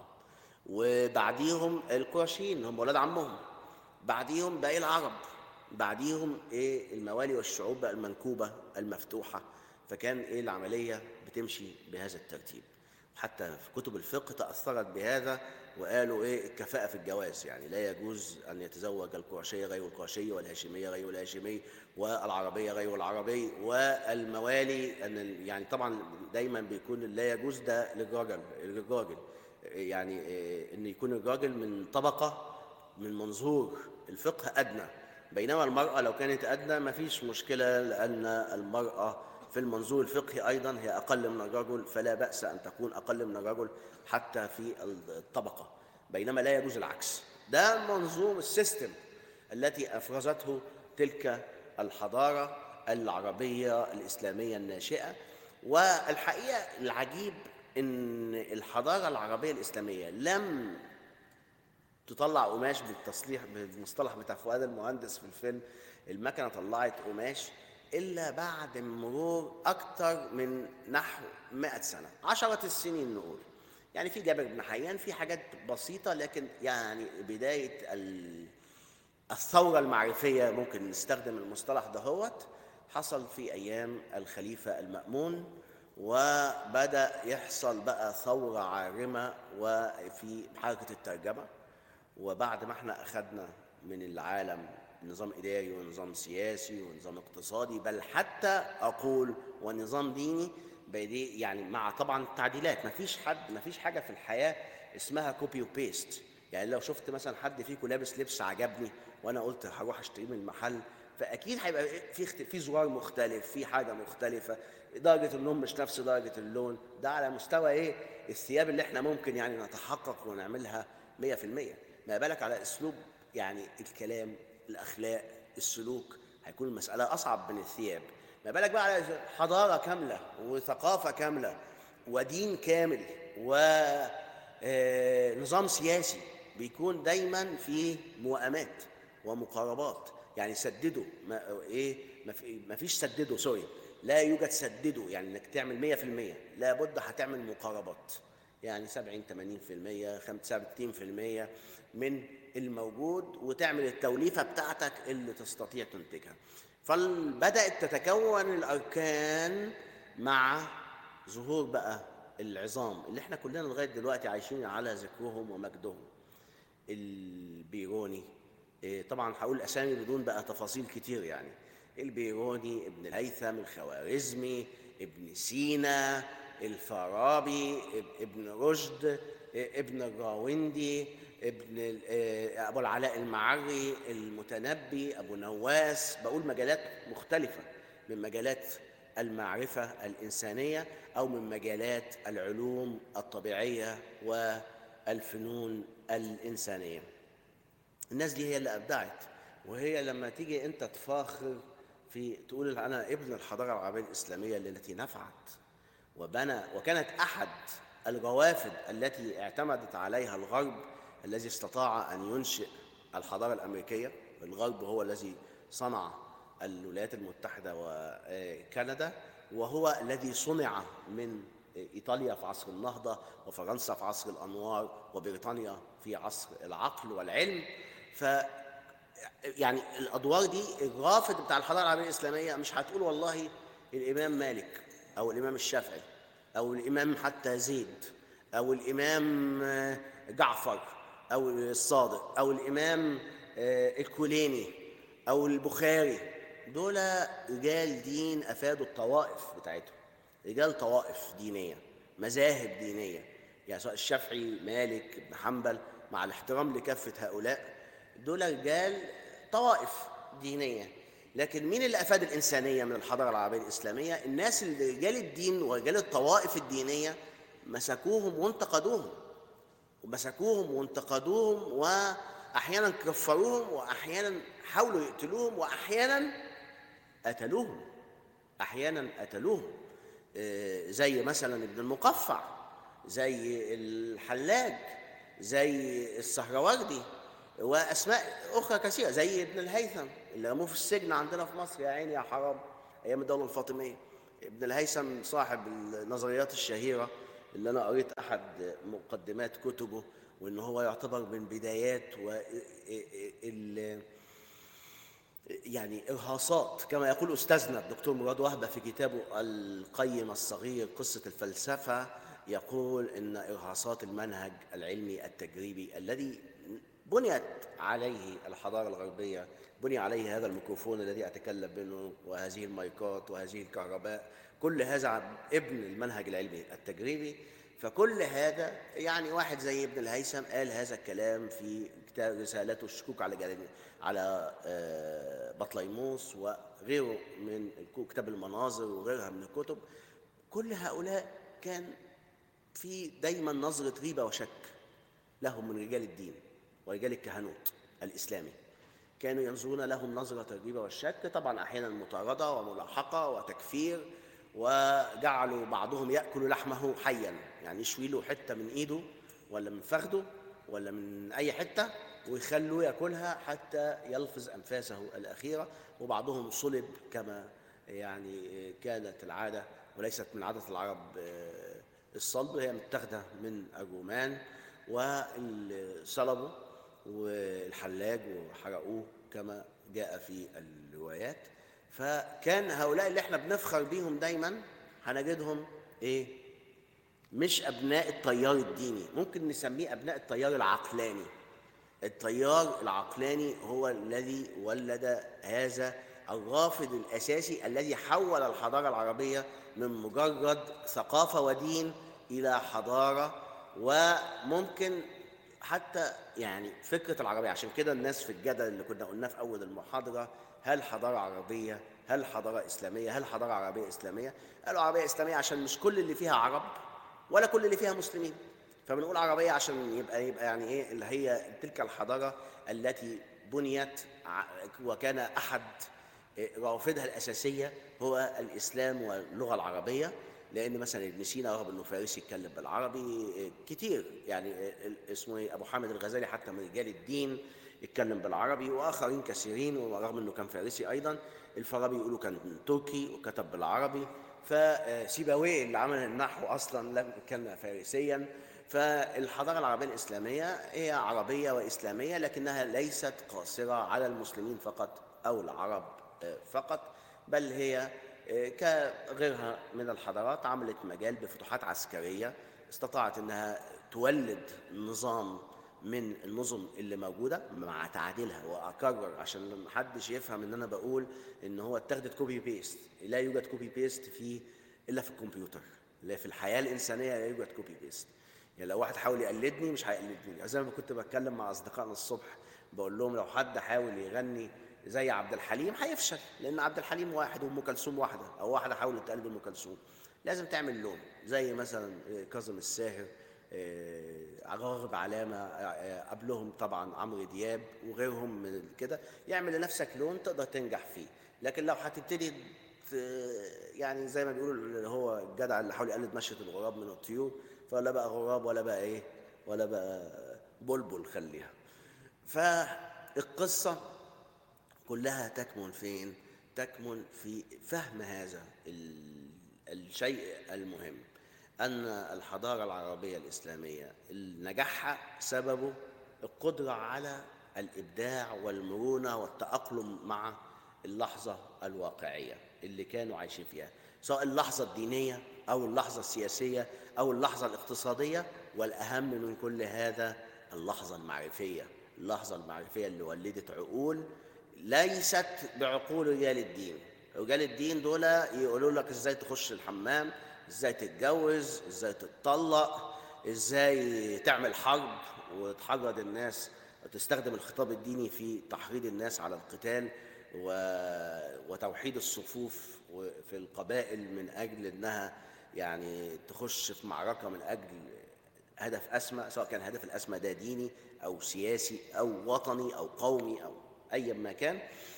Speaker 1: وبعديهم القرشيين هم ولاد عمهم، بعديهم باقي العرب، بعديهم إيه الموالي والشعوب بقى المنكوبة المفتوحة. فكان إيه العملية بتمشي بهذا الترتيب. حتى في كتب الفقه تأثرت بهذا وقالوا إيه الكفاءة في الجواز، يعني لا يجوز أن يتزوج القرشية غير القرشي، والهاشمية غير الهاشمي، والعربية غير العربي، والموالي أن يعني طبعا دايما بيكون لا يجوز ده للراجل الراجل يعني أن يكون الراجل من طبقة من منظور الفقه أدنى، بينما المرأة لو كانت أدنى ما فيش مشكلة، لأن المرأة في المنظور الفقهي أيضا هي أقل من الرجل، فلا بأس أن تكون أقل من الرجل حتى في الطبقة، بينما لا يجوز العكس. ده منظور السيستم التي أفرزته تلك الحضارة العربية الإسلامية الناشئة. والحقيقة العجيب أن الحضارة العربية الإسلامية لم تطلع قماش بالتصليح بالمصطلح بتاع فؤاد المهندس في الفيلم، المكنة طلعت قماش إلا بعد مرور أكتر من نحو مئة سنة، عشرة السنين نقول. يعني في جابر بن حيان، في حاجات بسيطة، لكن يعني بداية الثورة المعرفية ممكن نستخدم المصطلح دهوت حصل في أيام الخليفة المأمون، وبدأ يحصل بقى ثورة عارمة وفي حركة الترجمة. وبعد ما احنا أخذنا من العالم نظام إداري ونظام سياسي ونظام اقتصادي، بل حتى أقول ونظام ديني، يعني مع طبعا التعديلات. مفيش حد مفيش حاجة في الحياة اسمها كوبي وبيست. يعني لو شفت مثلا حد فيكم لابس لبس عجبني وانا قلت هروح اشتريه من المحل، فاكيد هيبقى في في زرار مختلف، في حاجه مختلفه، درجه اللون مش نفس درجه اللون. ده على مستوى ايه الثياب اللي احنا ممكن يعني نتحقق ونعملها مية في المية. ما بالك على اسلوب يعني الكلام، الاخلاق، السلوك، هيكون المساله اصعب من الثياب. ما بالك بقى على حضاره كامله وثقافه كامله ودين كامل ونظام سياسي بيكون دايما في موائمات ومقاربات. يعني سددوا ما ايه ما فيش سددوا سوري لا يوجد سددوا، يعني انك تعمل مية في المية، لابد هتعمل مقاربات، يعني سبعين ثمانين في المية خمسة وستين في المية من الموجود، وتعمل التوليفة بتاعتك اللي تستطيع تنتجها. فبدأت تتكون الأركان مع ظهور بقى العظام اللي احنا كلنا لغاية دلوقتي عايشين على ذكرهم ومجدهم. البيروني، طبعا هقول أسامي بدون بقى تفاصيل كتير، يعني البيروني، ابن الهيثم، الخوارزمي، ابن سينا، الفارابي، ابن رشد، ابن الراوندي، ابن أبو العلاء المعري، المتنبي، أبو نواس. بقول مجالات مختلفة من مجالات المعرفة الإنسانية أو من مجالات العلوم الطبيعية والفنون الإنسانية. الناس دي هي اللي أبدعت، وهي لما تيجي أنت تفاخر في تقول أنا ابن الحضارة العربية الإسلامية التي نفعت وبنى وكانت أحد الروافد التي اعتمدت عليها الغرب الذي استطاع أن ينشئ الحضارة الأمريكية. الغرب هو الذي صنع الولايات المتحدة وكندا، وهو الذي صنع من إيطاليا في عصر النهضة، وفرنسا في عصر الأنوار، وبريطانيا في عصر العقل والعلم. يعني الادوار دي الرافد بتاع الحضاره العربيه الاسلاميه مش هتقول والله الامام مالك او الامام الشافعي او الامام حتى زيد او الامام آه، جعفر او الصادق او الامام آه، الكوليني او البخاري. دول رجال دين افادوا الطوائف بتاعتهم، رجال طوائف دينيه، مذاهب دينيه. يعني سواء الشافعي، مالك، ابن حنبل، مع الاحترام لكافه هؤلاء، دول رجال طوائف دينية. لكن مين اللي أفاد الإنسانية من الحضارة العربية الإسلامية؟ الناس اللي رجال الدين ورجال الطوائف الدينية مسكوهم وانتقدوهم، ومسكوهم وانتقدوهم، وأحيانا كفروهم، وأحيانا حاولوا يقتلوهم، وأحيانا قتلوهم، أحيانا قتلوهم. آه، زي مثلا ابن المقفع، زي الحلاج، زي السهروردي، واسماء اخرى كثيره، زي ابن الهيثم اللي رموه في السجن عندنا في مصر، يا عيني يا حرام، ايام الدوله الفاطميه. ابن الهيثم صاحب النظريات الشهيره اللي انا قريت احد مقدمات كتبه، وان هو يعتبر من بدايات و ال- يعني إرهاصات، كما يقول أستاذنا الدكتور مراد وهبة في كتابه القيم الصغير قصة الفلسفة، يقول إن إرهاصات المنهج العلمي التجريبي الذي بنيت عليه الحضارة الغربية، بني عليه هذا الميكروفون الذي أتكلم منه، وهذه المايكات، وهذه الكهرباء، كل هذا ابن المنهج العلمي التجريبي. فكل هذا يعني واحد زي ابن الهيثم قال هذا الكلام في كتاب رسالته الشكوك على جلال على آه، بطليموس، وغيره من كتاب المناظر وغيرها من الكتب. كل هؤلاء كان في دايما نظرة ريبة وشك لهم من رجال الدين ورجال الكهنوت الإسلامي. كانوا ينظرون لهم نظرة الريبة والشك، طبعا أحيانا مطاردة وملاحقة وتكفير، وجعلوا بعضهم يأكل لحمه حيا، يعني يشوي له حتة من إيده ولا من فخده ولا من أي حتة ويخلوه يأكلها حتى يلفظ أنفاسه الأخيرة. وبعضهم صلب كما يعني كانت العادة، وليست من عادة العرب آه، الصلب، هي متاخدة من الرومان، وصلبوا والحلاج وحرقوه كما جاء في الروايات. فكان هؤلاء اللي احنا بنفخر بيهم دايما هنجدهم ايه؟ مش ابناء التيار الديني، ممكن نسميه ابناء التيار العقلاني. التيار العقلاني هو الذي ولد هذا الرافد الاساسي الذي حول الحضاره العربيه من مجرد ثقافه ودين الى حضاره، وممكن حتى يعني فكره العربيه. عشان كده الناس في الجدل اللي كنا قلناه في اول المحاضره، هل حضاره عربيه، هل حضاره اسلاميه، هل حضاره عربيه اسلاميه؟ قالوا عربيه اسلاميه عشان مش كل اللي فيها عرب ولا كل اللي فيها مسلمين، فبنقول عربية عشان يبقى يبقى يعني ايه اللي هي تلك الحضارة التي بنيت وكان أحد روافدها الأساسية هو الإسلام واللغة العربية. لأن مثلا ابن سينا رغم إنه فارسي يتكلم بالعربي كتير، يعني اسمه ايه أبو حامد الغزالي حتى من رجال الدين يتكلم بالعربي، وآخرين كثيرين، ورغم إنه كان فارسي أيضا. الفارابي يقولوا كان تركي وكتب بالعربي، فسيبويه اللي عمل النحو أصلا لم كان فارسيا. فالحضارة العربية الإسلامية هي عربية وإسلامية، لكنها ليست قاصرة على المسلمين فقط أو العرب فقط، بل هي كغيرها من الحضارات عملت مجال بفتوحات عسكرية، استطاعت أنها تولد نظام من النظم اللي موجودة مع تعديلها. وأكرر عشان محدش يفهم إن أنا بقول إن هو اتخذت كوبي بيست، لا يوجد كوبي بيست في إلا في الكمبيوتر، لا في الحياة الإنسانية لا يوجد كوبي بيست. يعني لو واحد حاول يقلدني مش هيقلدني. زي ما كنت بتكلم مع اصدقائنا الصبح بقول لهم لو حد حاول يغني زي عبد الحليم هيفشل، لان عبد الحليم واحد وام كلثوم واحده، او واحده حاولت تقلد ام كلثوم. لازم تعمل لون زي مثلا كاظم الساهر، راغب علامه، قبلهم طبعا عمرو دياب وغيرهم من كده. يعمل لنفسك لون تقدر تنجح فيه. لكن لو هتبتدي يعني زي ما بيقولوا اللي هو الجدع اللي حاول يقلد مشية الغراب من الطيور، فلا بقى غراب ولا بقى ايه ولا بقى بلبل، خليها. فالقصة كلها تكمن فين؟ تكمن في فهم هذا الشيء المهم، أن الحضارة العربية الإسلامية نجاحها سببه القدرة على الإبداع والمرونة والتأقلم مع اللحظة الواقعية اللي كانوا عايشين فيها، سواء اللحظة الدينية أو اللحظة السياسية أو اللحظة الاقتصادية، والأهم من كل هذا اللحظة المعرفية. اللحظة المعرفية اللي ولدت عقول ليست بعقول رجال الدين. رجال الدين دول يقولوا لك ازاي تخش الحمام، ازاي تتجوز، ازاي تتطلق، ازاي تعمل حرب وتحرض الناس، وتستخدم الخطاب الديني في تحريض الناس على القتال وتوحيد الصفوف في القبائل من أجل أنها يعني تخش في معركة من أجل هدف أسمى، سواء كان هدف الأسمى ده ديني أو سياسي أو وطني أو قومي أو أي ما كان.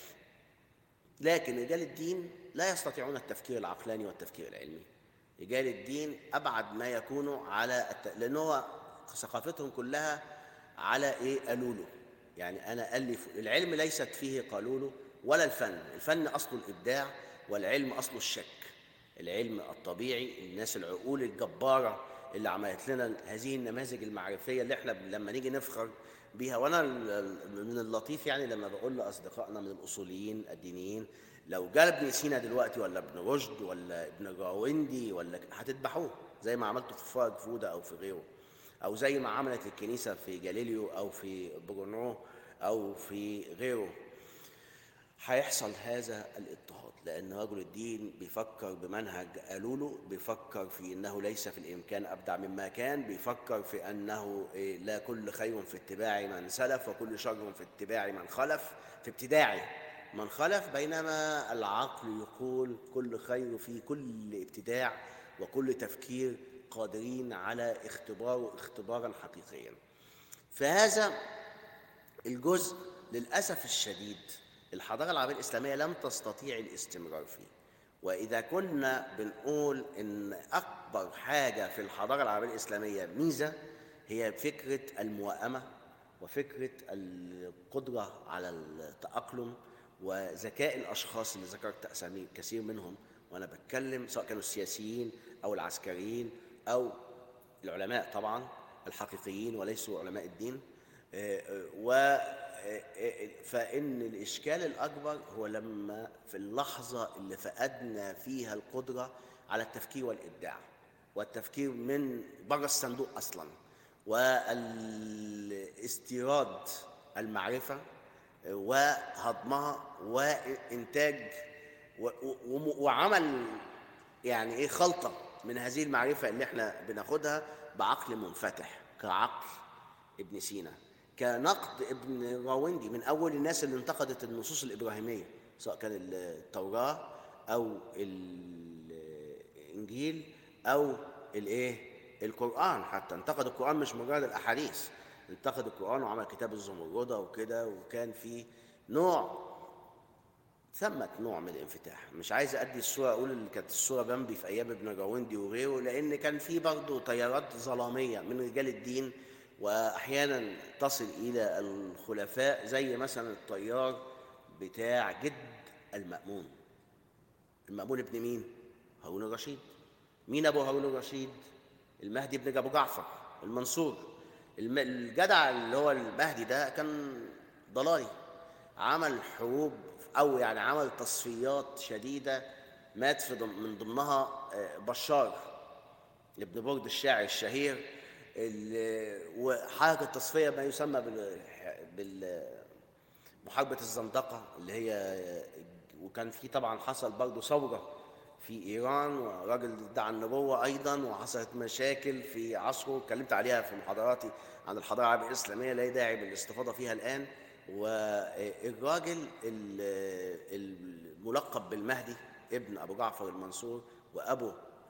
Speaker 1: لكن رجال الدين لا يستطيعون التفكير العقلاني والتفكير العلمي. رجال الدين أبعد ما يكونوا على الت... لأن هو ثقافتهم كلها على إيه؟ قالوله. يعني أنا ألف. العلم ليست فيه قالوله ولا الفن. الفن أصله الإبداع والعلم أصله الشك. العلم الطبيعي، الناس العقول الجبارة اللي عملت لنا هذه النماذج المعرفية اللي احنا لما نيجي نفخر بيها. وانا من اللطيف يعني لما بقول لاصدقائنا من الاصوليين الدينيين، لو جاء ابن سينا دلوقتي ولا ابن رشد ولا ابن جاوندي ولا هتذبحوه زي ما عملتوا في فؤاد فوده او في غيره، او زي ما عملت الكنيسه في جاليليو او في برونو او في غيره. هيحصل هذا الاضطهاد لأن رجل الدين بيفكر بمنهج قالوا له، بيفكر في أنه ليس في الإمكان أبدع مما كان، بيفكر في أنه لا كل خير في اتباع من سلف وكل شر في اتباع من خلف، في ابتداع من خلف، بينما العقل يقول كل خير في كل ابتداع وكل تفكير قادرين على اختباره اختبارا حقيقيا. فهذا الجزء للأسف الشديد الحضارة العربية الإسلامية لم تستطيع الاستمرار فيه. وإذا كنا بنقول إن أكبر حاجة في الحضارة العربية الإسلامية ميزة هي فكرة الموائمة وفكرة القدرة على التأقلم وذكاء الأشخاص اللي ذكرت أسامي كثير منهم وأنا بتكلم، سواء كانوا السياسيين أو العسكريين أو العلماء طبعا الحقيقيين وليسوا علماء الدين. و فإن الإشكال الأكبر هو لما في اللحظة اللي فقدنا فيها القدرة على التفكير والإبداع والتفكير من بره الصندوق أصلاً والاستيراد المعرفة وهضمها وإنتاج وعمل يعني إيه خلطة من هذه المعرفة اللي احنا بناخدها بعقل منفتح كعقل ابن سينا، كنقد ابن راوندي من أول الناس اللي انتقدت النصوص الإبراهيمية سواء كان التوراة أو الإنجيل أو الإيه القرآن. حتى انتقد القرآن مش مجرد الأحاديث، انتقد القرآن وعمل كتاب الزمردة وكده، وكان في نوع ثمت نوع من الانفتاح. مش عايز أدي الصورة أقول اللي كانت الصورة بمبي في أيام ابن راوندي وغيره، لأن كان في برضه تيارات ظلامية من رجال الدين وأحيانا تصل إلى الخلفاء، زي مثلا الطيار بتاع جد المأمون. المأمون ابن مين؟ هارون الرشيد. مين أبو هارون الرشيد؟ المهدي ابن أبو جعفر المنصور. الجدع اللي هو المهدي ده كان ضلالي، عمل حروب أو يعني عمل تصفيات شديدة مات في ضم من ضمنها بشار ابن برد الشاعر الشهير، وحركة تصفية ما يسمى بمحاربة الزندقة اللي هي، وكان في طبعا حصل برضه ثورة في إيران وراجل ادعى النبوة أيضا، وحصلت مشاكل في عصره اتكلمت عليها في محاضراتي عن الحضارة العربية الإسلامية، لا داعي بالاستفاضة فيها الآن. والراجل الملقب بالمهدي ابن أبو جعفر المنصور وأبو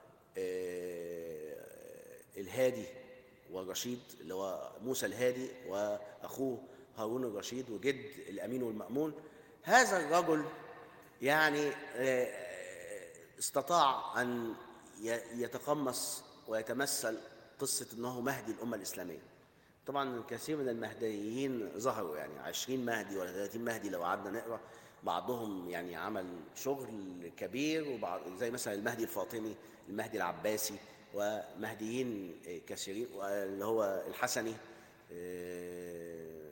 Speaker 1: الهادي والرشيد اللي هو موسى الهادي وأخوه هارون الرشيد وجد الأمين والمأمون، هذا الرجل يعني استطاع أن يتقمص ويتمثل قصة أنه مهدي الأمة الإسلامية. طبعا كثير من المهديين ظهروا، يعني عشرين مهدي ولا ثلاثين مهدي لو قعدنا نقرأ، بعضهم يعني عمل شغل كبير، وبعض زي مثلا المهدي الفاطمي، المهدي العباسي، ومهديين كثيرين، اللي هو الحسني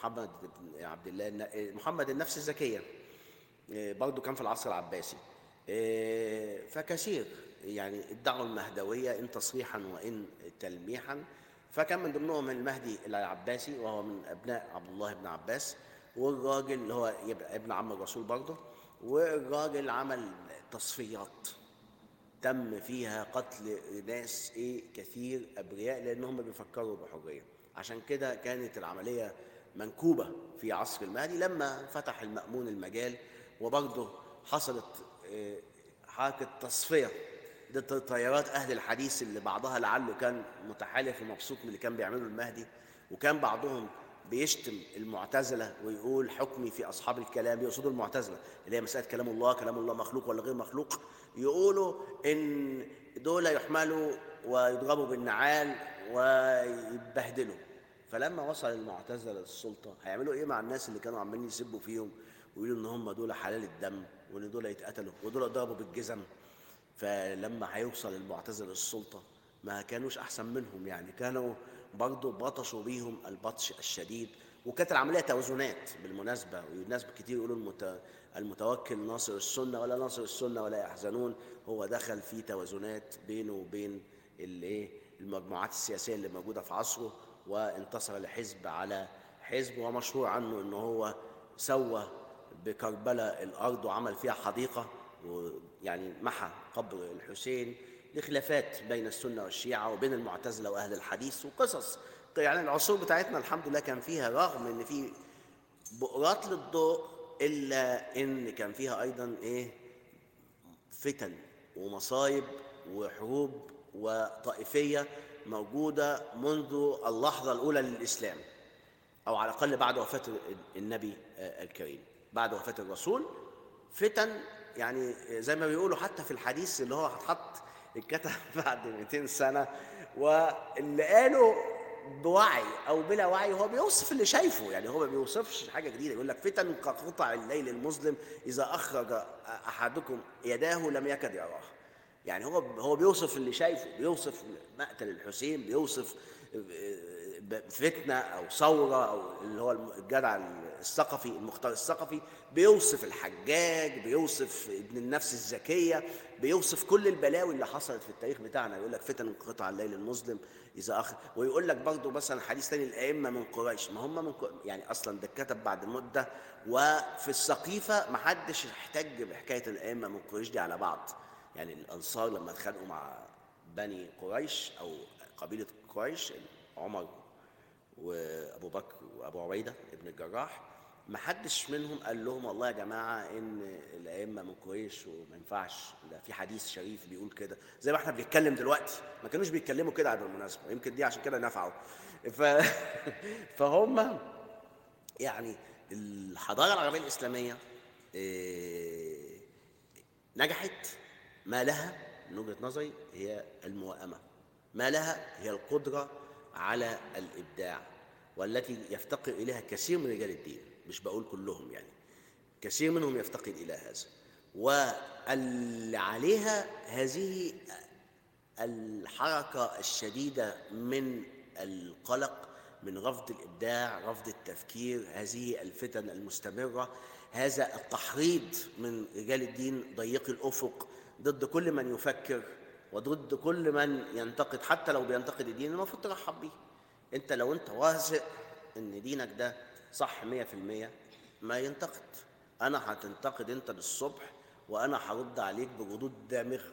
Speaker 1: محمد بن عبد الله الن- محمد النفس الزكية، آه، برضو كان في العصر العباسي. آه، فكثير يعني ادعوا المهدوية إن تصريحا وإن تلميحا. فكان من ضمنهم المهدي العباسي، وهو من أبناء عبد الله بن عباس، والراجل اللي هو يبقى ابن عم الرسول برضه. والراجل عمل تصفيات تم فيها قتل ناس ايه كثير ابرياء، لان هم بيفكروا بحريه. عشان كده كانت العمليه منكوبه في عصر المهدي لما فتح المأمون المجال. وبرضه حصلت آه، حركه تصفيه ضد تيارات اهل الحديث، اللي بعضها لعله كان متحالف ومبسوط من اللي كان بيعمله المهدي. وكان بعضهم بيشتم المعتزله ويقول حكمي في اصحاب الكلام، يقصدوا المعتزله اللي هي مساله كلام الله، كلام الله مخلوق ولا غير مخلوق. يقولوا ان دول يحملوا ويضربوا بالنعال ويتبهدلوا. فلما وصل المعتزله للسلطه هيعملوا ايه مع الناس اللي كانوا عمالين يسبوا فيهم ويقولوا ان هم دول حلال الدم وان دول يتقتلوا ودول يضربوا بالجزم؟ فلما هيوصل المعتزله للسلطه ما كانوش احسن منهم، يعني كانوا برضه بطشوا بيهم البطش الشديد. وكانت العمليه توازنات بالمناسبه، والناس كتير يقولوا المت... المتوكل ناصر السنه ولا ناصر السنه ولا يحزنون. هو دخل في توازنات بينه وبين الايه المجموعات السياسيه اللي موجوده في عصره، وانتصر لحزب على حزب. ومشهور عنه انه هو سوى بكربلاء الارض وعمل فيها حديقه، ويعني محى قبر الحسين لخلافات بين السنه والشيعه وبين المعتزله واهل الحديث وقصص. يعني العصور بتاعتنا الحمد لله كان فيها، رغم ان في بؤرات للضوء، الا ان كان فيها ايضا ايه فتن ومصايب وحروب وطائفيه موجوده منذ اللحظه الاولى للاسلام، او على الاقل بعد وفاه النبي الكريم، بعد وفاه الرسول. فتن يعني زي ما بيقولوا حتى في الحديث اللي هو هتحط اتكتب بعد مئتين سنه، واللي قاله بوعي او بلا وعي هو بيوصف اللي شايفه، يعني هو ما بيوصفش حاجه جديده. يقول لك فتن كقطع الليل المظلم اذا اخرج احدكم يداه لم يكد يراها. يعني هو هو بيوصف اللي شايفه، بيوصف مقتل الحسين، بيوصف فتنه او ثوره، او اللي هو الجدع الثقفي المختار الثقفي، بيوصف الحجاج، بيوصف ابن النفس الزكيه، بيوصف كل البلاوي اللي حصلت في التاريخ بتاعنا. يقول لك فتن قطع الليل المظلم اذا اخر. ويقول لك برضه مثلا حديث ثاني الائمه من قريش، ما هم من قريش يعني اصلا ده اتكتب بعد مده. وفي السقيفه ما حدش احتج بحكايه الائمه من قريش دي على بعض. يعني الانصار لما اتخانقوا مع بني قريش او قبيله قريش، عمر وابو بكر وابو عبيده ابن الجراح، ما حدش منهم قال لهم والله يا جماعه ان الائمه من قريش وما ينفعش، ده في حديث شريف بيقول كده، زي ما احنا بنتكلم دلوقتي. ما كانوش بيتكلموا كده بالمناسبه، يمكن دي عشان كده نفعوا. ف... فهم يعني الحضاره العربيه الاسلاميه إيه... نجحت. ما لها من وجهه نظري هي الموائمه، ما لها هي القدره على الابداع، والتي يفتقر اليها كثير من رجال الدين، مش بقول كلهم، يعني كثير منهم يفتقر الى هذا. واللي عليها هذه الحركه الشديده من القلق، من رفض الابداع، رفض التفكير، هذه الفتن المستمره، هذا التحريض من رجال الدين ضيقي الافق ضد كل من يفكر وضد كل من ينتقد. حتى لو بينتقد الدين المفروض ترحب بيه. انت لو انت واثق ان دينك ده صح مية في المية ما ينتقد. انا هتنتقد انت للصبح وانا هرد عليك بردود دامغه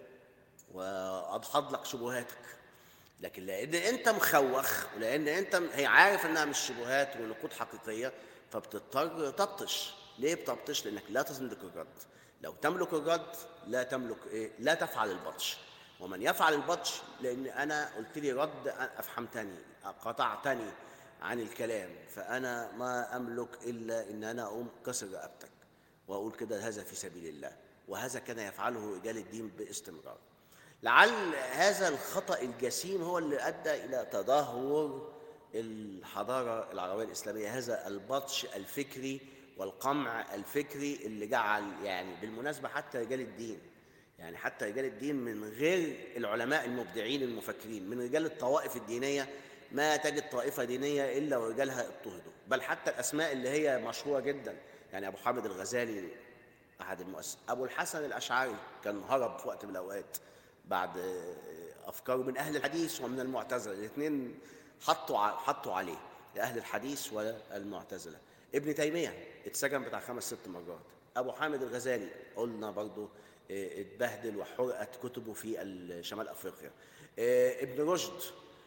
Speaker 1: واضحض لك شبهاتك، لكن لان انت مخوخ ولان انت هي عارف انها مش شبهات ونقود حقيقيه، فبتضطر تبطش. ليه بتبطش؟ لانك لا تملك الرد. لو تملك الرد لا تملك ايه؟ لا تفعل البطش. ومن يفعل البطش، لان انا قلت لي رد افحمتني، قطعتني عن الكلام، فانا ما املك الا ان انا اقوم كسر رقبتك واقول كده هذا في سبيل الله. وهذا كان يفعله رجال الدين باستمرار. لعل هذا الخطأ الجسيم هو اللي أدى إلى تدهور الحضارة العربية الإسلامية، هذا البطش الفكري والقمع الفكري اللي جعل، يعني بالمناسبة حتى رجال الدين، يعني حتى رجال الدين من غير العلماء المبدعين المفكرين، من رجال الطوائف الدينية، ما تجد طائفة دينية إلا ورجالها اضطهدوا، بل حتى الأسماء اللي هي مشهورة جدا، يعني أبو حامد الغزالي أحد المؤسسين، أبو الحسن الأشعري كان هرب في وقت من الأوقات بعد أفكاره من أهل الحديث ومن المعتزلة، الاثنين حطوا حطوا عليه، لأهل الحديث والمعتزلة. ابن تيمية اتسجن بتاع خمس ست مرات. أبو حامد الغزالي قلنا برضو اتبهدل وحرقت كتبه في شمال أفريقيا. ابن رشد،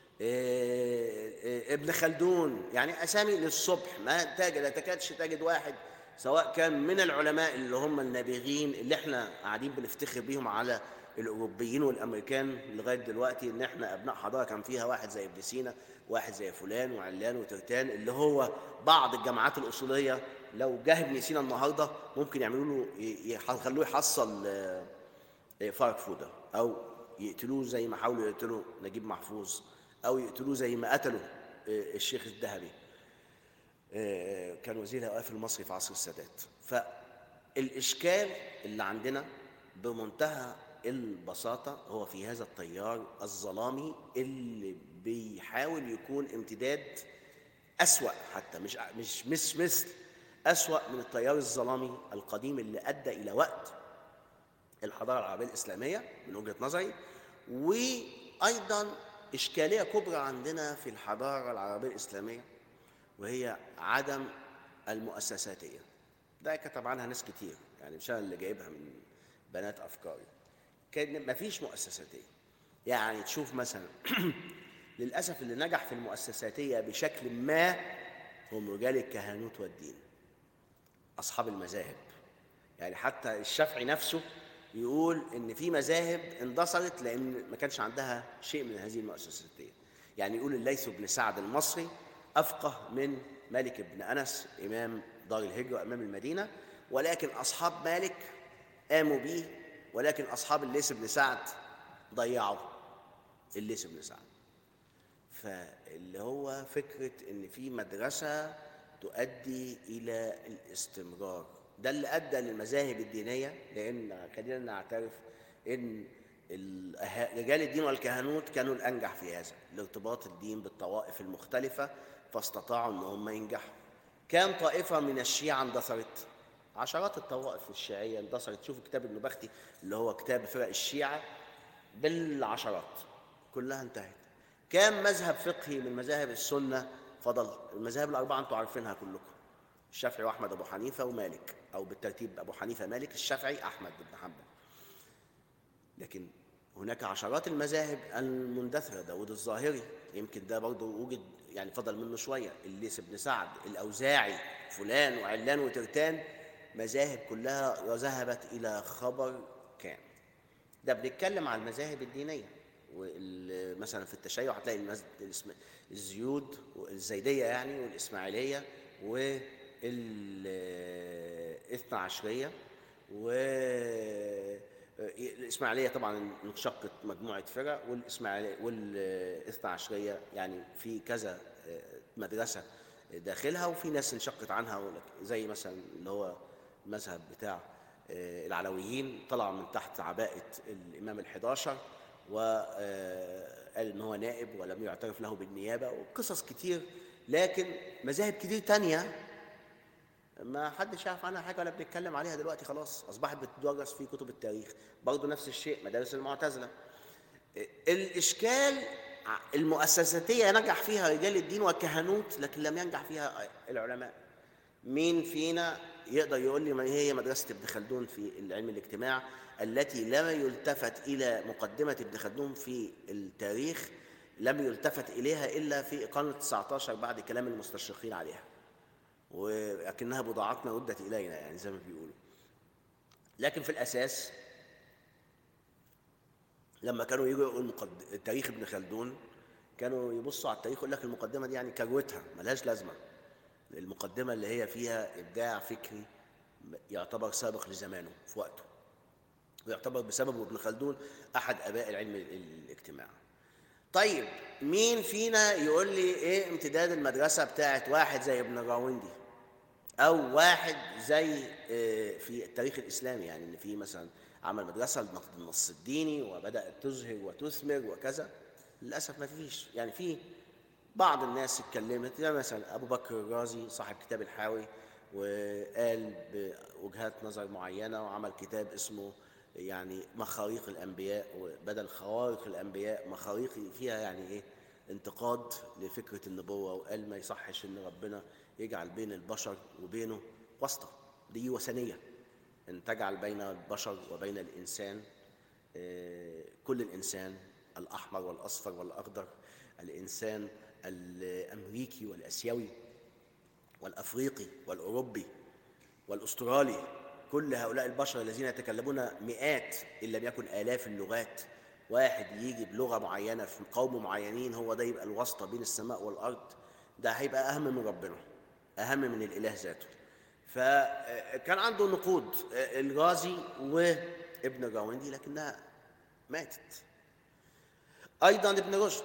Speaker 1: ابن خلدون، يعني أسامي للصبح ما تجد لا تكادش تجد واحد سواء كان من العلماء اللي هم النابغين اللي احنا قاعدين بنفتخر بيهم على الأوروبيين والأمريكان لغاية دلوقتي، إن احنا أبناء حضارة كان فيها واحد زي ابن سينا، واحد زي فلان وعلان وترتان، اللي هو بعض الجامعات الأصولية لو جه ابن سينا النهارده ممكن يعملوا له يخلوه يحصل فرق فودة، أو يقتلوه زي ما حاولوا يقتلوا نجيب محفوظ، أو يقتلوه زي ما قتلوا الشيخ الذهبي كان وزير الأوقاف المصري في عصر السادات. فالإشكال اللي عندنا بمنتهى البساطة هو في هذا التيار الظلامي اللي بيحاول يكون امتداد أسوأ، حتى مش مش مش مثل أسوأ من التيار الظلامي القديم اللي أدى إلى وقت الحضارة العربية الإسلامية من وجهة نظري. وأيضا إشكالية كبرى عندنا في الحضارة العربية الإسلامية وهي عدم المؤسساتية. ده كتب عنها ناس كتير، يعني مش أنا اللي جايبها من بنات أفكاري. كان مفيش مؤسساتية، يعني تشوف مثلا للأسف اللي نجح في المؤسساتية بشكل ما هم رجال الكهنوت والدين، أصحاب المذاهب. يعني حتى الشافعي نفسه يقول إن في مذاهب اندثرت لأن ما كانش عندها شيء من هذه المؤسساتية. يعني يقول الليث بن سعد المصري أفقه من مالك بن أنس إمام دار الهجرة وإمام المدينة، ولكن أصحاب مالك قاموا به، ولكن أصحاب الليث بن سعد ضيعوا الليث بن سعد. فاللي هو فكرة إن في مدرسة تؤدي إلى الاستمرار، ده اللي أدى للمذاهب الدينية. لأن خلينا نعترف إن رجال الدين والكهنوت كانوا الأنجح في هذا الارتباط الدين بالطوائف المختلفة، فاستطاعوا إن هم ينجحوا. كام طائفة من الشيعة اندثرت؟ عشرات الطوائف الشيعية اندثرت. شوفوا كتاب ابن بختي اللي هو كتاب فرق الشيعة بالعشرات كلها انتهت. كام مذهب فقهي من مذاهب السنة فضل؟ المذاهب الأربعة أنتوا عارفينها كلكم، الشافعي وأحمد أبو حنيفة ومالك، أو بالترتيب أبو حنيفة مالك الشافعي أحمد بن حنبل. لكن هناك عشرات المذاهب المندثرة. داود الظاهري يمكن ده برضه وجد يعني فضل منه شوية، الليث بن سعد، الأوزاعي، فلان وعلان وترتان، مذاهب كلها ذهبت إلى خبر كان. ده بنتكلم عن المذاهب الدينية. ومثلا في التشيع هتلاقي الزيود والزيدية يعني والإسماعيلية والاثنى عشرية، والإسماعيلية طبعا انشقت مجموعة فرق، والإسماعيلية والاثنى عشرية يعني في كذا مدرسة داخلها، وفي ناس انشقت عنها زي مثلا اللي هو المذهب بتاع العلويين طلع من تحت عباءة الإمام الحداشر وقال إن هو نائب ولم يعترف له بالنيابة وقصص كتير. لكن مذاهب كتير تانية ما حدش يعرف عنها حاجة ولا بنتكلم عليها دلوقتي، خلاص أصبحت بتدرس في كتب التاريخ. برضو نفس الشيء مدارس المعتزلة. الإشكال المؤسساتية نجح فيها رجال الدين والكهنوت لكن لم ينجح فيها العلماء. مين فينا يقدر يقول لي ما هي مدرسة ابن خلدون في العلم الاجتماع التي لم يلتفت إلى مقدمة ابن خلدون في التاريخ، لم يلتفت إليها إلا في القرن التاسع عشر بعد كلام المستشرقين عليها، ولكنها بضاعتنا ردت إلينا يعني زي ما بيقولوا. لكن في الأساس لما كانوا يجوا يقولوا تاريخ ابن خلدون كانوا يبصوا على التاريخ يقول لك المقدمة دي يعني كروتها ملهاش لازمة، المقدمة اللي هي فيها إبداع فكري يعتبر سابق لزمانه في وقته، ويعتبر بسببه ابن خلدون أحد آباء العلم الاجتماع. طيب مين فينا يقول لي إيه امتداد المدرسة بتاعت واحد زي ابن الراوندي أو واحد زي في التاريخ الإسلامي، يعني إن في مثلا عمل مدرسة لنقد النص الديني وبدأت تزهر وتثمر وكذا؟ للأسف ما فيش. يعني في بعض الناس اتكلمت، يعني مثلا ابو بكر الرازي صاحب كتاب الحاوي، وقال بوجهات نظر معينه وعمل كتاب اسمه يعني مخاريق الانبياء، وبدل خوارق الانبياء مخاريق، فيها يعني ايه انتقاد لفكره النبوه، وقال ما يصحش ان ربنا يجعل بين البشر وبينه واسطه، دي وثنيه، ان تجعل بين البشر وبين الانسان آه، كل الانسان، الاحمر والاصفر والاخضر، الانسان الامريكي والاسيوي والافريقي والاوروبي والاسترالي، كل هؤلاء البشر الذين يتكلمون مئات ان لم يكن الاف اللغات، واحد يجي بلغه معينه في قوم معينين هو ده يبقى الواسطه بين السماء والارض، ده هيبقى اهم من ربنا، اهم من الاله ذاته. فكان عنده نقود الغازي وابن الراوندي لكنها ماتت. ايضا ابن رشد،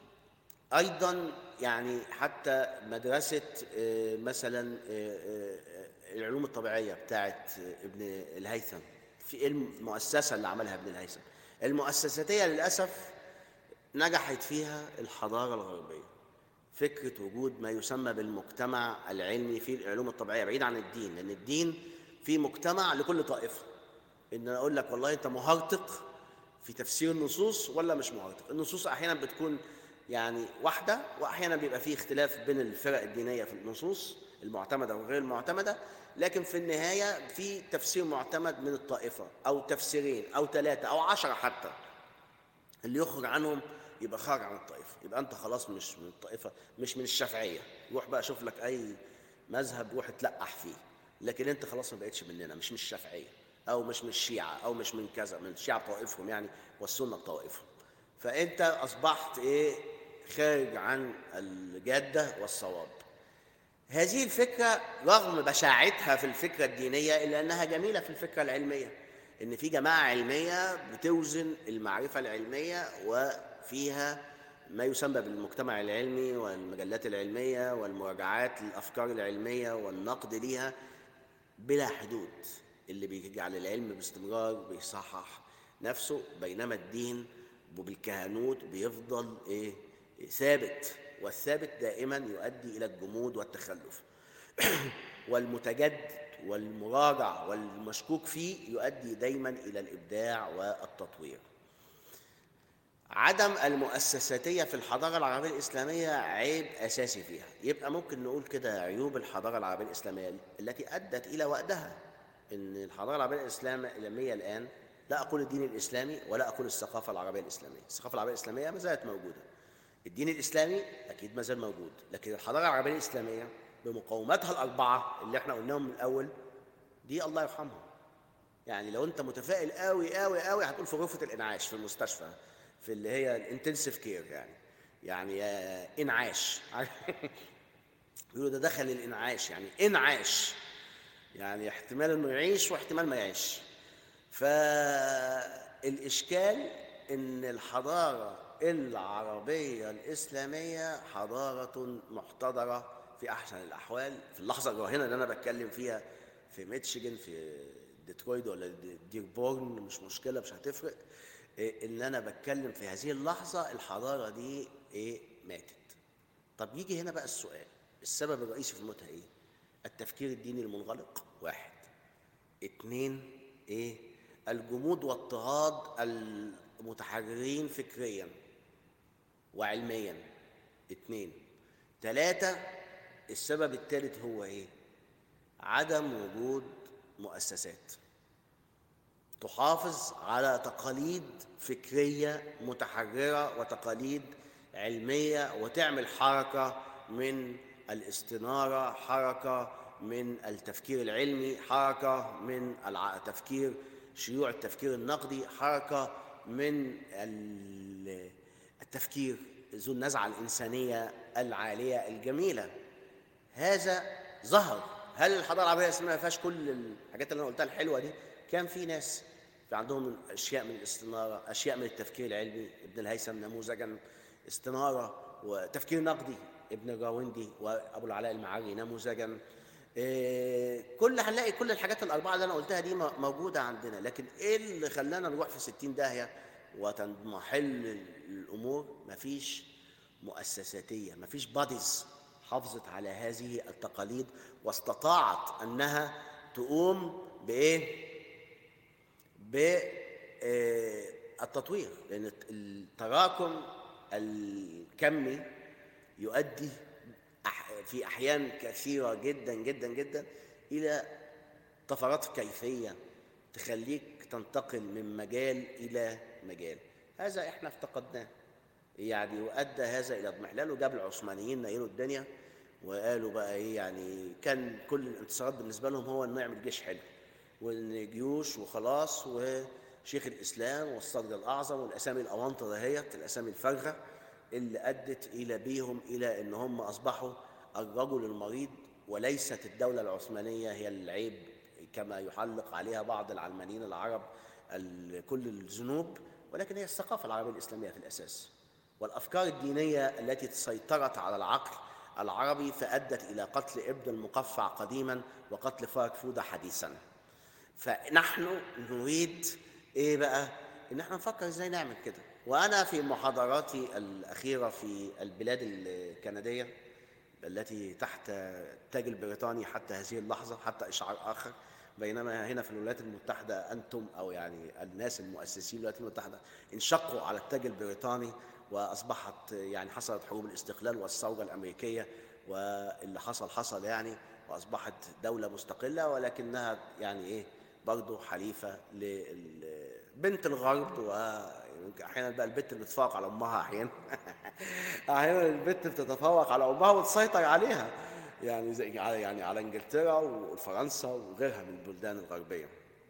Speaker 1: ايضا يعني حتى مدرسه آه، مثلا آه، آه، العلوم الطبيعيه بتاعت ابن الهيثم، في المؤسسه اللي عملها ابن الهيثم المؤسساتيه، للاسف نجحت فيها الحضاره الغربيه، فكره وجود ما يسمى بالمجتمع العلمي في العلوم الطبيعيه بعيد عن الدين، لان الدين في مجتمع لكل طائفه، ان انا اقول لك والله انت مهرطق في تفسير النصوص ولا مش مهرطق. النصوص احيانا بتكون يعني واحده، واحيانا بيبقى فيه اختلاف بين الفرق الدينيه في النصوص المعتمده وغير المعتمده، لكن في النهايه في تفسير معتمد من الطائفه او تفسيرين او ثلاثه او عشره حتى، اللي يخرج عنهم يبقى خارج عن الطائفه، يبقى انت خلاص مش من الطائفه، مش من الشافعيه، روح بقى شوف لك اي مذهب روح تلقح فيه، لكن انت خلاص ما بقتش مننا، مش من الشافعيه او مش من الشيعه او مش من كذا، من الشيعه بطوائفهم يعني والسنه بطوائفهم، فانت اصبحت ايه، خارج عن الجاده والصواب. هذه الفكرة رغم بشاعتها في الفكرة الدينية إلا أنها جميلة في الفكرة العلمية، إن في جماعة علمية بتوزن المعرفة العلمية وفيها ما يسمى بالمجتمع العلمي والمجلات العلمية والمراجعات للأفكار العلمية والنقد ليها بلا حدود، اللي بيجعل العلم باستمرار بيصحح نفسه، بينما الدين وبالكهنوت بيفضل إيه؟ ثابت، والثابت دائما يؤدي إلى الجمود والتخلف والمتجدد والمراجع والمشكوك فيه يؤدي دائما إلى الإبداع والتطوير. عدم المؤسساتية في الحضارة العربية الإسلامية عيب أساسي فيها، يبقى ممكن نقول كده عيوب الحضارة العربية الإسلامية التي أدت إلى وأدها، إن الحضارة العربية الإسلامية الآن، لا أقول الدين الإسلامي ولا أقول الثقافة العربية الإسلامية، الثقافة العربية الإسلامية ما زالت موجودة، الدين الإسلامي أكيد ما زال موجود، لكن الحضارة العربية الإسلامية بمقوماتها الأربعة اللي احنا قلناهم من الأول دي الله يرحمها. يعني لو أنت متفائل قوي قوي قوي هتقول في غرفة الإنعاش في المستشفى، في اللي هي الانتنسيف كير، يعني يعني إنعاش يقولوا ده دخل الإنعاش، يعني إنعاش، يعني احتمال إنه يعيش واحتمال ما يعيش. فالإشكال إن الحضارة العربية الإسلامية حضارة محتضرة في أحسن الأحوال، في اللحظة الراهنة اللي أنا بتكلم فيها في ميتشيجن، في ديترويت ولا ديربورن، مش مشكلة مش هتفرق، إيه إن أنا بتكلم في هذه اللحظة الحضارة دي إيه ماتت. طب يجي هنا بقى السؤال، السبب الرئيسي في موتها إيه؟ التفكير الديني المنغلق، واحد. اتنين إيه؟ الجمود واضطهاد المتحررين فكريا وعلميا، اتنين. تلاتة، السبب الثالث هو ايه؟ عدم وجود مؤسسات تحافظ على تقاليد فكرية متحررة وتقاليد علمية، وتعمل حركة من الاستنارة، حركة من التفكير العلمي، حركة من التفكير شيوع التفكير النقدي، حركة من التفكير ذو النزعة الإنسانية العالية الجميلة. هذا ظهر. هل الحضارة العربية الإسلامية ما فيهاش كل الحاجات اللي أنا قلتها الحلوة دي؟ كان في ناس في عندهم أشياء من الاستنارة، أشياء من التفكير العلمي، ابن الهيثم نموذجا استنارة وتفكير نقدي، ابن الراوندي وأبو العلاء المعري نموذجا، إيه كل هنلاقي كل الحاجات الأربعة اللي أنا قلتها دي موجودة عندنا. لكن إيه اللي خلانا نروح في ستين داهية وتنحل الأمور؟ مفيش مؤسساتية، مفيش باديز حافظت على هذه التقاليد واستطاعت أنها تقوم بإيه؟ بالتطوير، لأن التراكم الكمي يؤدي في أحيان كثيرة جدا جدا جدا إلى طفرات كيفية تخليك تنتقل من مجال إلى مجال. هذا إحنا افتقدناه يعني، وأدى هذا إلى اضمحلال، وجاب العثمانيين نيلوا الدنيا وقالوا بقى إيه يعني، كان كل الانتصارات بالنسبة لهم هو إنه يعمل جيش حلو والجيوش وخلاص، وشيخ الإسلام والصدر الأعظم والأسامي الأونطة دهيت، الأسامي الفارغة اللي أدت إلى بيهم إلى إن هم أصبحوا الرجل المريض، وليست الدولة العثمانية هي العيب كما يحلق عليها بعض العلمانيين العرب كل الذنوب، ولكن هي الثقافة العربية الإسلامية في الأساس والأفكار الدينية التي سيطرت على العقل العربي فأدت إلى قتل ابن المقفع قديما وقتل فارك فودة حديثا. فنحن نريد إيه بقى؟ إن احنا نفكر إزاي نعمل كده. وأنا في محاضراتي الأخيرة في البلاد الكندية التي تحت التاج البريطاني حتى هذه اللحظة، حتى إشعار آخر، بينما هنا في الولايات المتحدة أنتم أو يعني الناس المؤسسين الولايات المتحدة انشقوا على التاج البريطاني، وأصبحت يعني حصلت حروب الاستقلال والثورة الأمريكية، واللي حصل حصل يعني، وأصبحت دولة مستقلة، ولكنها يعني إيه برضو حليفة لبنت الغرب. وأحيانا بقى البنت بتتفوق على أمها، أحيانا أحيانا البنت بتتفوق على أمها وتسيطر عليها، يعني زي يعني على إنجلترا وفرنسا وغيرها من البلدان الغربية.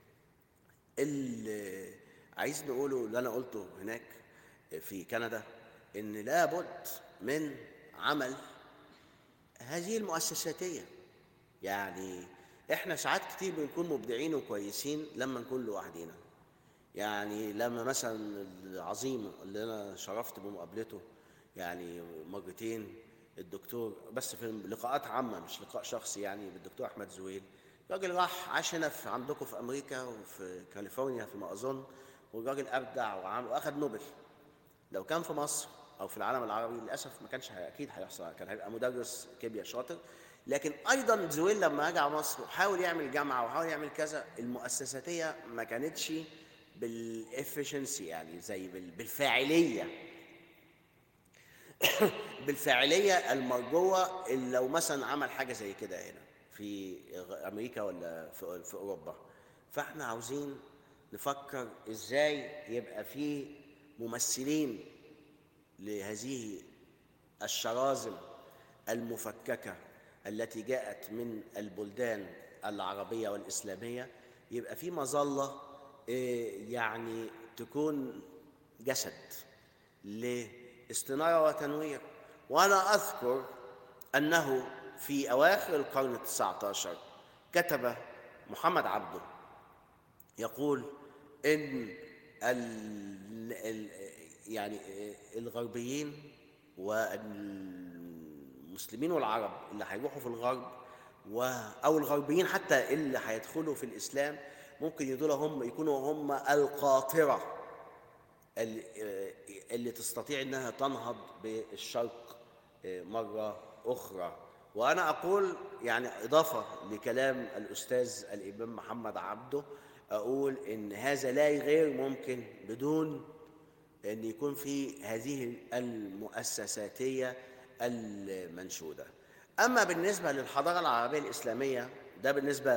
Speaker 1: اللي عايز نقوله اللي أنا قلته هناك في كندا، إن لابد من عمل هذه المؤسساتية. يعني إحنا ساعات كتير بنكون مبدعين وكويسين لما نكون لوحدينا. يعني لما مثلا العظيم اللي أنا شرفت بمقابلته يعني مرتين، الدكتور، بس في لقاءات عامة مش لقاء شخصي يعني، بالدكتور أحمد زويل، راجل راح عاش هنا في عندكم في أمريكا وفي كاليفورنيا في ما أظن، والراجل أبدع وعمل وأخذ نوبل. لو كان في مصر أو في العالم العربي للأسف ما كانش أكيد هيحصل، كان هيبقى مدرس كيمياء شاطر. لكن أيضا زويل لما رجع مصر وحاول يعمل جامعة وحاول يعمل كذا، المؤسساتية ما كانتش بالإفشنسي يعني زي بالفاعلية بالفاعلية المرجوة اللي لو مثلا عمل حاجة زي كده هنا في أمريكا ولا في, في أوروبا. فإحنا عاوزين نفكر إزاي يبقى في ممثلين لهذه الشرازم المفككة التي جاءت من البلدان العربية والإسلامية، يبقى في مظلة يعني تكون جسد لاستنارة وتنوير. وأنا أذكر أنه في أواخر القرن التاسع عشر كتب محمد عبده يقول إن ال ال يعني الغربيين والمسلمين والعرب اللي هيروحوا في الغرب أو الغربيين حتى اللي هيدخلوا في الإسلام ممكن يدول هم يكونوا هم القاطرة اللي تستطيع أنها تنهض بالشرق مرة أخرى. وأنا أقول يعني إضافة لكلام الأستاذ الإمام محمد عبده، أقول إن هذا لا غير ممكن بدون أن يكون في هذه المؤسساتية المنشودة. أما بالنسبة للحضارة العربية الإسلامية، ده بالنسبة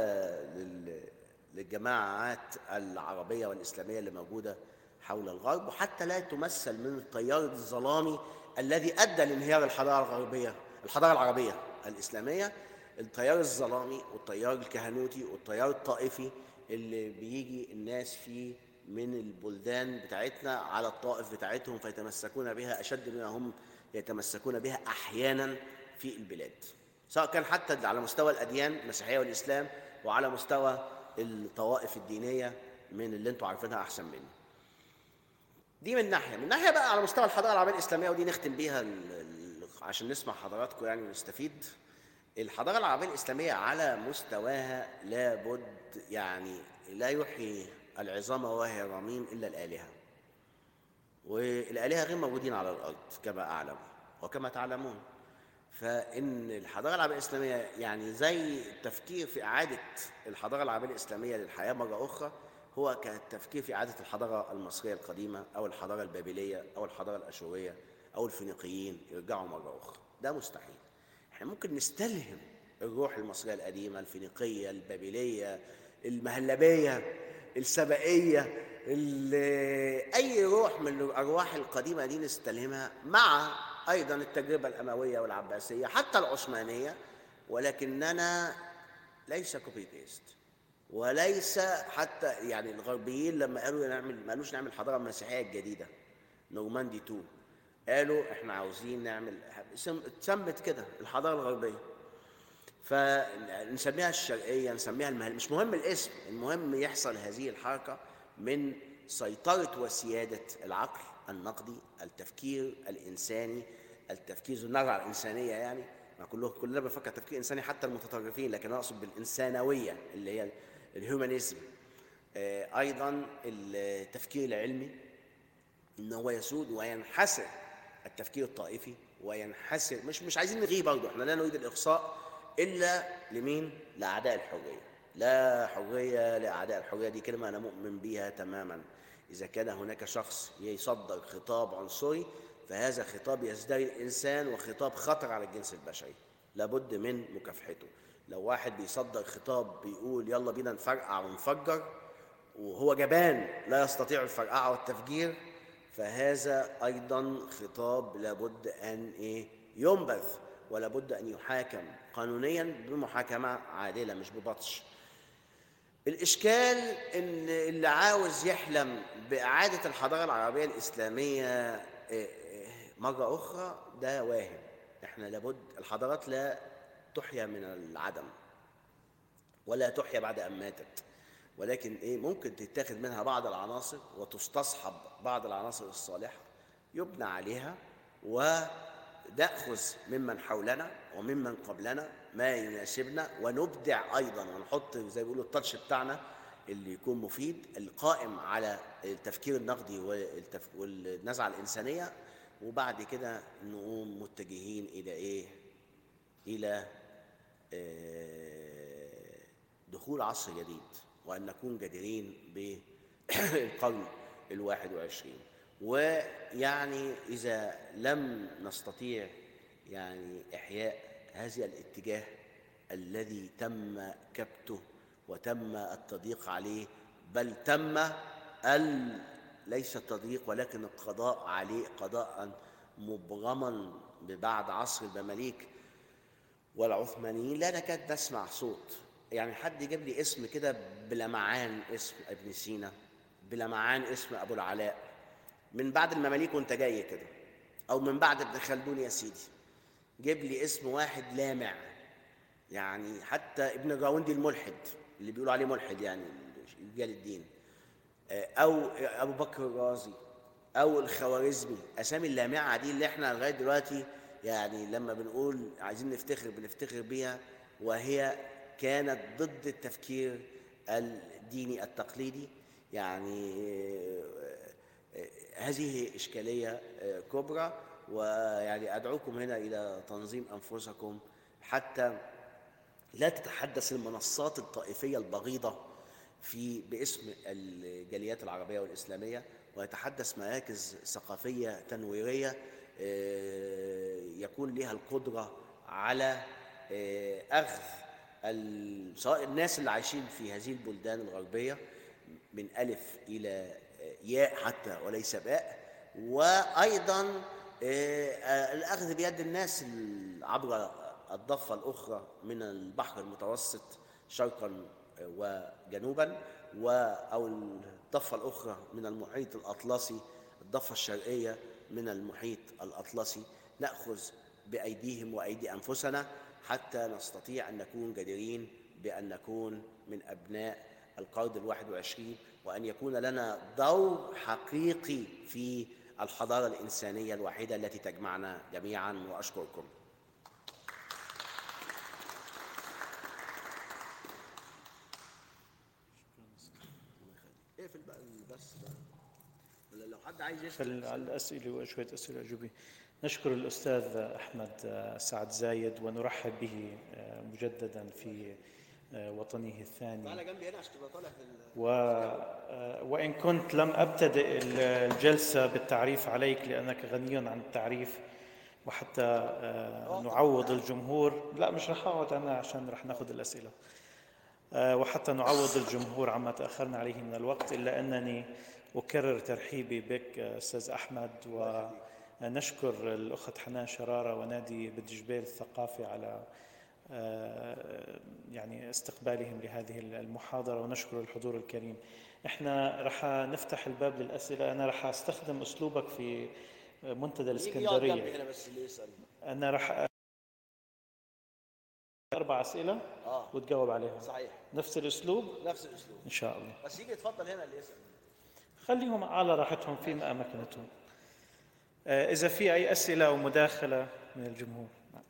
Speaker 1: للجماعات العربية والإسلامية اللي موجودة حول الغرب، وحتى لا تمثل من التيار الظلامي الذي أدى لانهيار الحضارة الغربية الحضارة العربية الإسلامية، التيار الظلامي والتيار الكهنوتي والتيار الطائفي اللي بيجي الناس فيه من البلدان بتاعتنا على الطائف بتاعتهم فيتمسكون بها أشد مما هم يتمسكون بها أحيانا في البلاد، سواء كان حتى على مستوى الأديان المسيحية والإسلام وعلى مستوى الطوائف الدينية من اللي انتوا عارفينها أحسن مني. دي من ناحية. من ناحية بقى على مستوى الحضارة العربية الإسلامية، ودي نختم بيها عشان نسمع حضراتكم يعني ونستفيد. الحضارة العربية الإسلامية على مستواها لابد يعني لا يحيي العظام وهي رميم إلا الآلهة، والآلهة غير موجودين على الأرض كما أعلم، وكما تعلمون. فإن الحضارة العربية الإسلامية يعني زي التفكير في إعادة الحضارة العربية الإسلامية للحياة مرة أخرى، هو كالتفكير في إعادة الحضارة المصرية القديمة أو الحضارة البابلية أو الحضارة الأشورية أو الفينيقيين يرجعوا مرة أخرى. ده مستحيل. احنا ممكن نستلهم الروح المصرية القديمة، الفينيقية، البابلية، المهلبية، السبائية، أي روح من الأرواح القديمة دي نستلهمها، مع أيضا التجربة الأموية والعباسية حتى العثمانية، ولكننا ليس كوبي بيست، وليس حتى يعني الغربيين لما قالوا نعمل، ما قالوش نعمل الحضارة المسيحية الجديدة نورماندي اتنين، قالوا احنا عاوزين نعمل، اتسمت كده الحضارة الغربية، فنسميها الشرقية، نسميها المهل، مش مهم الاسم، المهم يحصل هذه الحركة من سيطرة وسيادة العقل النقدي، التفكير الإنساني، التفكير ذو النظرة الإنسانية. يعني ما كله كلنا بنفكر تفكير إنساني حتى المتطرفين، لكن أنا أقصد بالإنسانوية اللي هي الهيومانيزم. آه أيضا التفكير العلمي، إن هو يسود وينحسر التفكير الطائفي وينحسر، مش مش عايزين نغيه برضه، احنا لا نريد الإقصاء إلا لمين؟ لأعداء الحرية. لا حرية لأعداء الحرية، دي كلمة أنا مؤمن بيها تماما. إذا كان هناك شخص يصدر خطاب عنصري فهذا خطاب يزدري الإنسان وخطاب خطر على الجنس البشري، لابد من مكافحته. لو واحد بيصدر خطاب بيقول يلا بينا نفرقع ونفجر وهو جبان لا يستطيع الفرقعة والتفجير، فهذا أيضا خطاب لابد أن إيه ينبذ، ولا بد أن يحاكم قانونيا بمحاكمة عادلة مش ببطش. الإشكال إن اللي عاوز يحلم بإعادة الحضارة العربية الإسلامية مرة أخرى ده واهم. إحنا لابد، الحضارات لا تحيا من العدم ولا تحيا بعد أن ماتت، ولكن إيه ممكن تتاخذ منها بعض العناصر وتستصحب بعض العناصر الصالحة يبنى عليها، ونأخذ ممن حولنا وممن قبلنا ما يناسبنا، ونبدع أيضا ونحط زي ما بيقولوا التاتش بتاعنا اللي يكون مفيد، القائم على التفكير النقدي والتف... والنزعة الإنسانية. وبعد كده نقوم متجهين إلى إيه؟ إلى دخول عصر جديد، وأن نكون جديرين بالقرن الواحد وعشرين. ويعني إذا لم نستطيع يعني إحياء هذا الاتجاه الذي تم كبته وتم التضييق عليه، بل تم ال... ليس التضييق ولكن القضاء عليه قضاء مبرما ببعد عصر المماليك والعثمانيين، لا نكاد نسمع صوت. يعني حد يجيب لي اسم كده بلمعان، اسم ابن سينا، بلمعان اسم أبو العلاء من بعد المماليك وانت جاي كده، أو من بعد ابن خلدون يا سيدي، جيب لي اسم واحد لامع. يعني حتى ابن جاوندي الملحد اللي بيقولوا عليه ملحد يعني رجال الدين، أو أبو بكر الرازي أو الخوارزمي، أسامي اللامعة دي اللي احنا لغاية دلوقتي يعني لما بنقول عايزين نفتخر بنفتخر بيها، وهي كانت ضد التفكير الديني التقليدي. يعني هذه إشكالية كبرى، ويعني أدعوكم هنا إلى تنظيم أنفسكم حتى لا تتحدث المنصات الطائفية البغيضة في باسم الجاليات العربية والإسلامية، ويتحدث مراكز ثقافية تنويرية يكون لها القدرة على أخذ سواء الناس اللي عايشين في هذه البلدان الغربية من ألف إلى ياء حتى وليس باء، وأيضا الأخذ بيد الناس عبر الضفة الأخرى من البحر المتوسط شرقا وجنوبا، أو الضفة الأخرى من المحيط الأطلسي، الضفة الشرقية من المحيط الأطلسي، نأخذ بأيديهم وأيدي أنفسنا حتى نستطيع أن نكون جديرين بأن نكون من أبناء القرن الواحد وعشرين، وأن يكون لنا دور حقيقي في الحضارة الإنسانية الوحيدة التي تجمعنا جميعا. وأشكركم. اقفل بقى البث ده، ولا لو حد عايز يسأل
Speaker 2: على الأسئلة وشوية أسئلة أجوبة. نشكر الأستاذ أحمد سعد زايد ونرحب به مجددا في وطنه الثاني.
Speaker 1: تعال جنبي هنا عشان تبقى طالع في
Speaker 2: و... وإن كنت لم أبتدئ الجلسة بالتعريف عليك لأنك غني عن التعريف، وحتى نعوض الجمهور، لا مش رح أقعد أنا عشان رح ناخذ الأسئلة، وحتى نعوض الجمهور عما تأخرنا عليه من الوقت، إلا أنني أكرر ترحيبي بك أستاذ أحمد، ونشكر الأخت حنان شرارة ونادي بدجبيل الثقافي على يعني استقبالهم لهذه المحاضرة، ونشكر الحضور الكريم. احنا رح نفتح الباب للأسئلة. أنا رح أستخدم أسلوبك في منتدى الإسكندرية.
Speaker 1: هنا بس اللي يسأل.
Speaker 2: أنا رح أربع أسئلة
Speaker 1: آه.
Speaker 2: وتجاوب عليهم.
Speaker 1: صحيح.
Speaker 2: نفس الأسلوب؟
Speaker 1: نفس الأسلوب
Speaker 2: إن شاء الله.
Speaker 1: بس يجي يتفضل هنا اللي يسأل.
Speaker 2: خليهم على راحتهم في أماكنتهم. آه إذا في أي أسئلة أو مداخلة من الجمهور.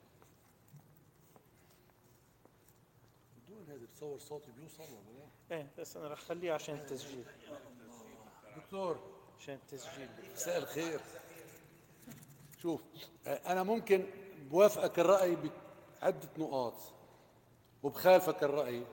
Speaker 3: بدون هذا بتصور صوتي بيوصل ولا لا؟
Speaker 2: إيه بس أنا رح أخليه عشان التسجيل.
Speaker 3: دكتور
Speaker 2: عشان التسجيل.
Speaker 3: مساء الخير. شوف أنا ممكن بوافقك الرأي بعدة نقاط وبخالفك الرأي.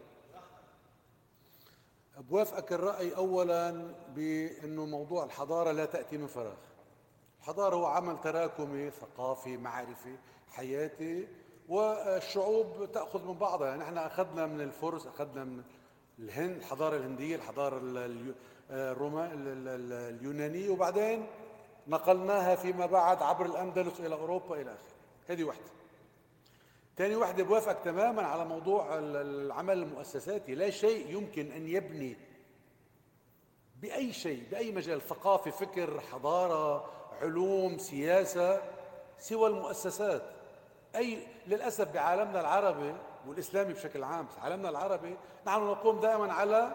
Speaker 3: بوافقك الرأي أولا بأنه موضوع الحضارة لا تأتي من فراغ. الحضارة هو عمل تراكمي ثقافي معرفي حياتي، والشعوب تأخذ من بعضها. يعني احنا أخذنا من الفرس، أخذنا من الهند، الحضارة الهندية، الحضارة الروما اليونانية، وبعدين نقلناها فيما بعد عبر الأندلس إلى أوروبا إلى آخره. هذه واحدة. ثاني واحدة بوافقك تماما على موضوع العمل المؤسساتي. لا شيء يمكن أن يبني بأي شيء بأي مجال ثقافي، فكر، حضارة، علوم، سياسة سوى المؤسسات. أي للأسف بعالمنا العربي والإسلامي بشكل عام، بس عالمنا العربي نحن نقوم دائما على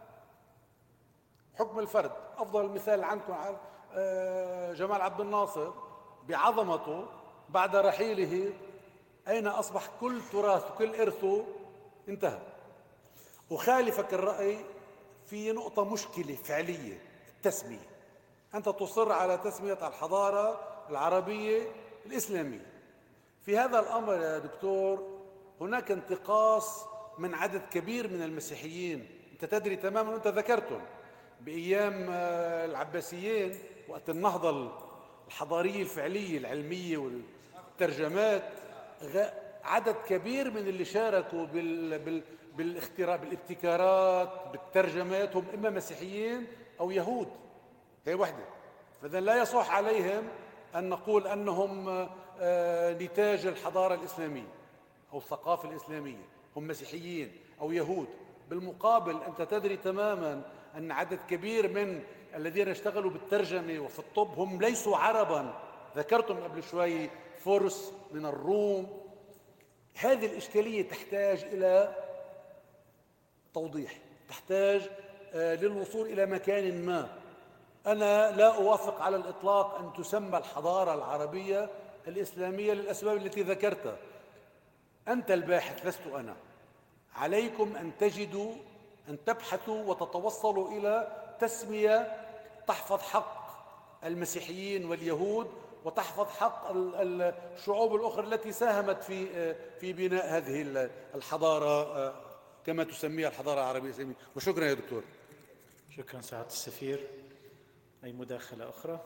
Speaker 3: حكم الفرد. أفضل مثال عندكم جمال عبد الناصر بعظمته بعد رحيله، أين أصبح كل تراث وكل إرثه؟ انتهى. أخالفك الرأي في نقطة مشكلة فعلية، التسمية. أنت تصر على تسمية الحضارة العربية الإسلامية. في هذا الأمر يا دكتور هناك انتقاص من عدد كبير من المسيحيين. أنت تدري تماما وأنت ذكرتم بأيام العباسيين وقت النهضة الحضارية الفعلية العلمية والترجمات، عدد كبير من اللي شاركوا بال بال بالاختراع بالابتكارات بالترجمات هم إما مسيحيين أو يهود. هي وحدة. فإذا لا يصح عليهم أن نقول أنهم نتاج الحضارة الإسلامية أو الثقافة الإسلامية، هم مسيحيين أو يهود. بالمقابل أنت تدري تماما أن عدد كبير من الذين اشتغلوا بالترجمة وفي الطب هم ليسوا عربا. ذكرتم قبل شوي فرس من الروم. هذه الإشكالية تحتاج إلى توضيح، تحتاج للوصول إلى مكان ما. أنا لا أوافق على الإطلاق أن تسمى الحضارة العربية الإسلامية للأسباب التي ذكرتها. أنت الباحث لست أنا. عليكم أن تجدوا أن تبحثوا وتتوصلوا إلى تسمية تحفظ حق المسيحيين واليهود وتحفظ حق الشعوب الأخرى التي ساهمت في في بناء هذه الحضارة كما تسميها الحضارة العربية الإسلامية. وشكرا يا دكتور.
Speaker 2: شكرا سعادة السفير. أي مداخلة أخرى؟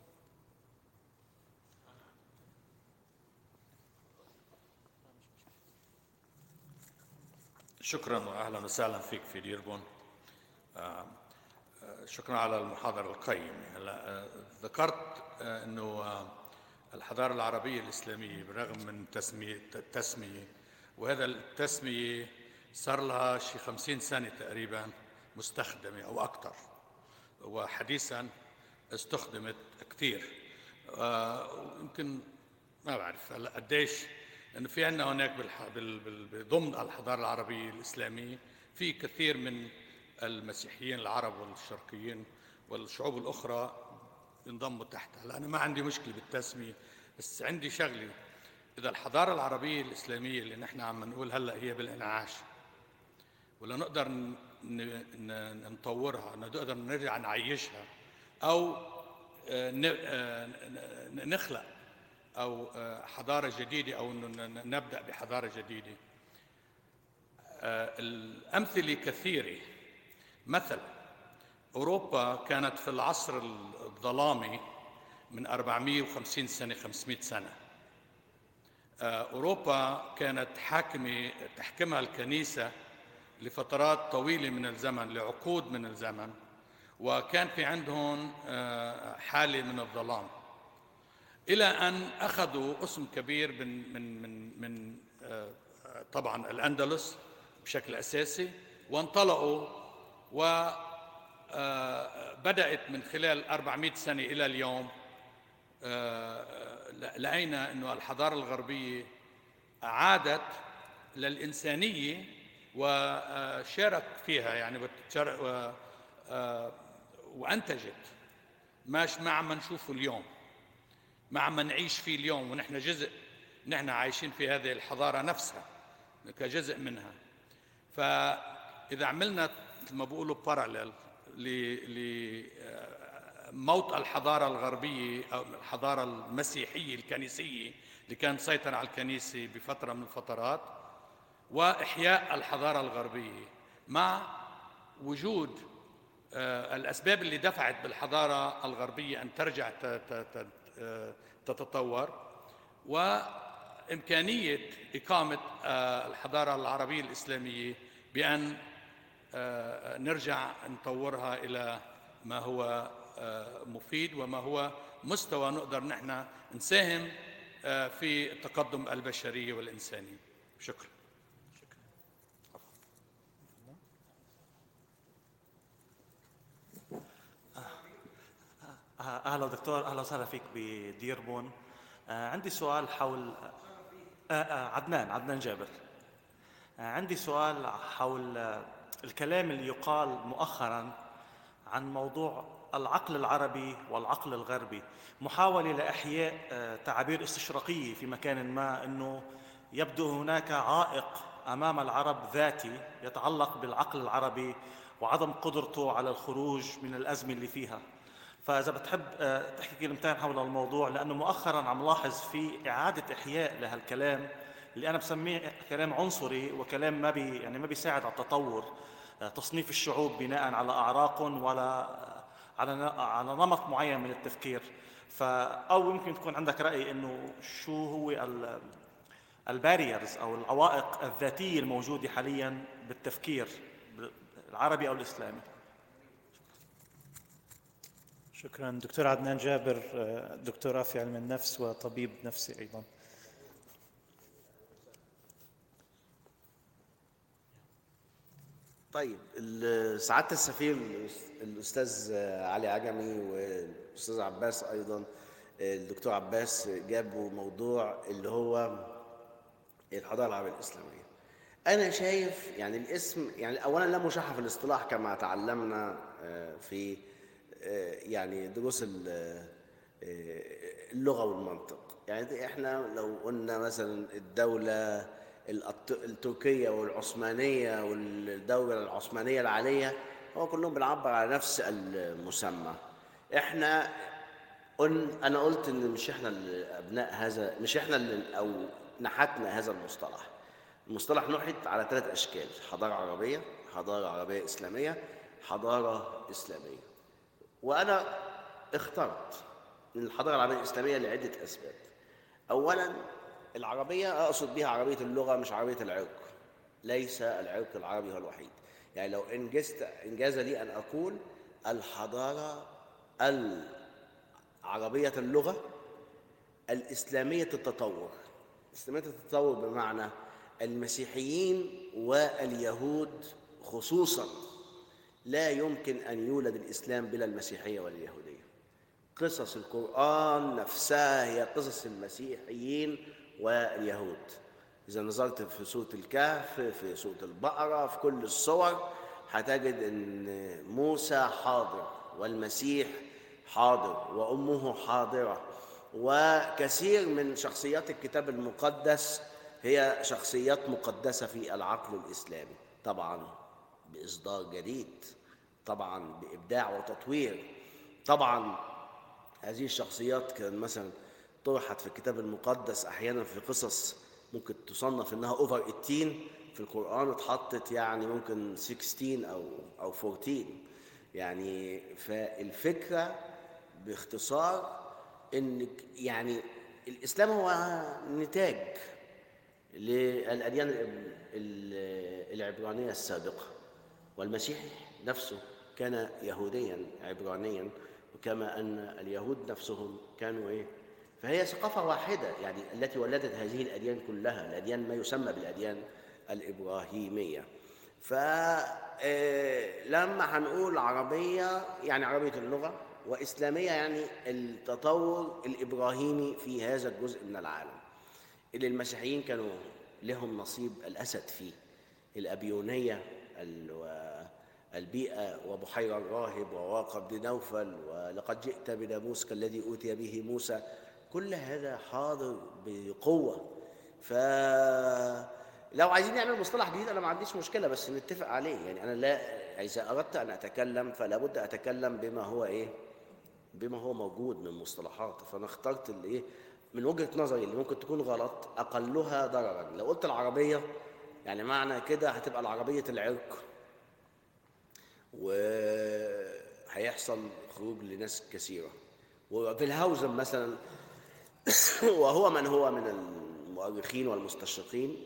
Speaker 4: شكرا واهلا وسهلا فيك في ديربون. آه شكرا على المحاضره القيمه. هلا آه ذكرت آه انه آه الحضاره العربيه الاسلاميه بالرغم من تسميه التسميه، وهذا التسميه صار لها شي خمسين سنه تقريبا مستخدمه او اكثر، وحديثا استخدمت كثير. يمكن ما بعرف هلا قديش، لأنه في عندنا هناك ضمن الحضارة العربية الإسلامية في كثير من المسيحيين العرب والشرقيين والشعوب الأخرى ينضموا تحتها. هلا أنا ما عندي مشكلة بالتسمية، بس عندي شغلة. إذا الحضارة العربية الإسلامية اللي نحن عم نقول هلا هي بالإنعاش، ولا نقدر نطورها، نقدر نرجع نعيشها، أو نخلق أو حضارة جديدة أو أنه نبدأ بحضارة جديدة. الأمثلة كثيرة. مثلا أوروبا كانت في العصر الظلامي من أربعمائة وخمسين سنة خمسمائة سنة. أوروبا كانت حاكمة تحكمها الكنيسة لفترات طويلة من الزمن، لعقود من الزمن، وكان في عندهم حالة من الظلام، إلى أن أخذوا اسم كبير من من من من طبعا الأندلس بشكل أساسي، وانطلقوا، وبدأت من خلال أربعمائة سنة إلى اليوم. لقينا أنه الحضارة الغربية عادت للإنسانية وشارك فيها، يعني وأنتجت ماش مع ما نشوفه اليوم، مع ما نعيش فيه اليوم، ونحن جزء، نحن عايشين في هذه الحضارة نفسها كجزء منها. فإذا عملنا مثل ما بيقولوا باراليل لموت الحضارة الغربية أو الحضارة المسيحية الكنيسية اللي كانت تسيطر على الكنيسة بفترة من الفترات، وإحياء الحضارة الغربية مع وجود الأسباب اللي دفعت بالحضارة الغربية أن ترجع تتطور، وإمكانية إقامة الحضارة العربية الإسلامية بأن نرجع نطورها إلى ما هو مفيد وما هو مستوى نقدر نحن نساهم في تقدم البشرية والإنسانية. شكرا.
Speaker 5: أهلا دكتور، أهلا وسهلا فيك بديربون. آه عندي سؤال حول آه آه عدنان عدنان جابر. آه عندي سؤال حول آه الكلام اللي يقال مؤخرا عن موضوع العقل العربي والعقل الغربي، محاولة لإحياء آه تعابير استشراقية في مكان ما، أنه يبدو هناك عائق أمام العرب ذاتي يتعلق بالعقل العربي وعدم قدرته على الخروج من الأزمة اللي فيها. فإذا بتحب تحكي كلمتين حول الموضوع، لأنه مؤخراً عم لاحظ في إعادة إحياء لهالكلام اللي أنا بسميه كلام عنصري وكلام ما بي يعني ما بيساعد على التطور، تصنيف الشعوب بناء على أعراقهم ولا على على نمط معين من التفكير. ف أو يمكن تكون عندك رأي إنه شو هو الباريرز أو العوائق الذاتية الموجودة حالياً بالتفكير العربي أو الإسلامي.
Speaker 2: شكرا. دكتور عدنان جابر، دكتوراه في علم النفس وطبيب نفسي أيضا.
Speaker 1: طيب، سعادة السفير الأستاذ علي عجمي والأستاذ عباس أيضا، الدكتور عباس، جابوا موضوع اللي هو الحضارة العربية الإسلامية. أنا شايف يعني الاسم، يعني أولا لا مشاحة في الاصطلاح كما تعلمنا في يعني دروس اللغة والمنطق. يعني احنا لو قلنا مثلا الدولة التركية والعثمانية والدولة العثمانية العالية، هو كلهم بنعبر على نفس المسمى. احنا قلنا، انا قلت ان مش احنا اللي ابناء هذا، مش احنا اللي او نحتنا هذا المصطلح. المصطلح نحت على ثلاث اشكال: حضارة عربية، حضارة عربية إسلامية، حضارة إسلامية. وأنا اخترت من الحضارة العربية الإسلامية لعدة أسباب. أولاً، العربية أقصد بها عربية اللغة مش عربية العرق. ليس العرق العربي هو الوحيد. يعني لو إنجزت إنجاز لي أن أقول الحضارة العربية اللغة الإسلامية التطور. إسلامية التطور بمعنى المسيحيين واليهود خصوصاً لا يمكن أن يولد الإسلام بلا المسيحية واليهودية. قصص القرآن نفسها هي قصص المسيحيين واليهود. إذا نظرت في سورة الكهف، في سورة البقرة، في كل الصور هتجد أن موسى حاضر والمسيح حاضر وأمه حاضرة، وكثير من شخصيات الكتاب المقدس هي شخصيات مقدسة في العقل الإسلامي، طبعاً بإصدار جديد، طبعاً بإبداع وتطوير. طبعاً هذه الشخصيات كان مثلاً طرحت في الكتاب المقدس أحيانا في قصص ممكن تصنف إنها أوفر ثمانية عشر، في القرآن اتحطت يعني ممكن ستة عشر أو أو أربعتاشر. يعني فالفكرة باختصار إن يعني الإسلام هو نتاج للأديان العبرانية السابقة، والمسيح نفسه كان يهوديا عبرانيا، وكما أن اليهود نفسهم كانوا إيه، فهي ثقافة واحدة يعني التي ولدت هذه الأديان كلها، الأديان ما يسمى بالأديان الإبراهيمية. فلما هنقول عربية يعني عربية اللغة، وإسلامية يعني التطور الإبراهيمي في هذا الجزء من العالم اللي المسيحيين كانوا لهم نصيب الأسد فيه، الأبيونية، البيئة، وبحيرة الراهب، وواقب بن نوفل، ولقد جئت بناموس كالذي أوتي به موسى، كل هذا حاضر بقوة. فلو عايزين نعمل مصطلح جديد أنا ما عنديش مشكلة، بس نتفق عليه. يعني أنا لا، إذا أردت أن أتكلم فلا بد أتكلم بما هو إيه، بما هو موجود من مصطلحات. فأنا اخترت اللي إيه من وجهة نظري اللي ممكن تكون غلط أقلها ضررا. لو قلت العربية يعني معنى كده هتبقى العربية العرق، وهيحصل خروج لناس كثيرة. وفيلهاوزن مثلا وهو من هو من المؤرخين والمستشرقين،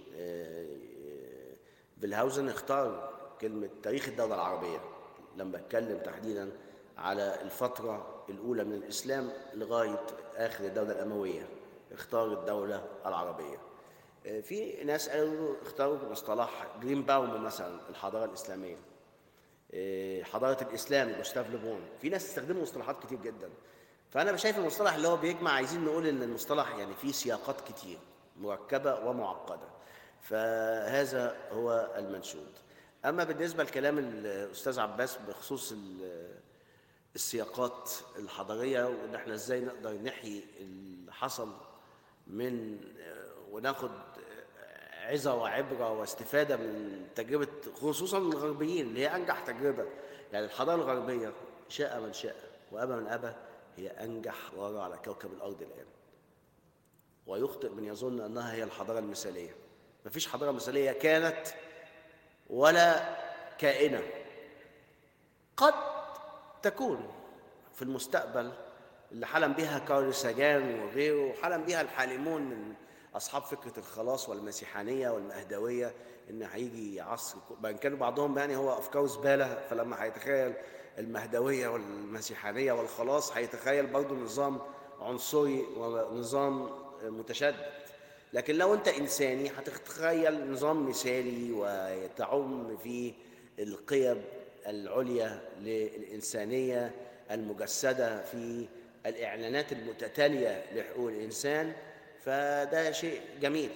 Speaker 1: فيلهاوزن اختار كلمة تاريخ الدولة العربية لما اتكلم تحديدا على الفترة الأولى من الإسلام لغاية آخر الدولة الأموية، اختار الدولة العربية. في ناس قالوا اختاروا مصطلح جرينباوم مثلا الحضارة الإسلامية، حضارة الإسلام جوستاف لوبون. في ناس استخدموا مصطلحات كتير جدا. فأنا شايف المصطلح اللي هو بيجمع، عايزين نقول إن المصطلح يعني فيه سياقات كتير مركبة ومعقدة، فهذا هو المنشود. أما بالنسبة لكلام الأستاذ عباس بخصوص السياقات الحضارية وإن احنا إزاي نقدر نحيي اللي حصل من وناخد عظة وعبرة واستفادة من تجربة خصوصا الغربيين اللي هي أنجح تجربة. يعني الحضارة الغربية شاء من شاء وأبى من أبى هي أنجح حضارة على كوكب الأرض الآن، ويخطئ من يظن أنها هي الحضارة المثالية. مفيش حضارة مثالية كانت ولا كائنة، قد تكون في المستقبل اللي حلم بها كارل ساجان وغيره، وحلم بها الحالمون من أصحاب فكرة الخلاص والمسيحانية والمهدوية، إن هيجي عصر بان كانوا بعضهم يعني هو أفكار زبالة، فلما هيتخيل المهدوية والمسيحانية والخلاص هيتخيل برضه نظام عنصري ونظام متشدد. لكن لو أنت إنساني هتتخيل نظام مثالي ويتعم فيه القيم العليا للإنسانية المجسدة في الإعلانات المتتالية لحقوق الإنسان. فده شيء جميل.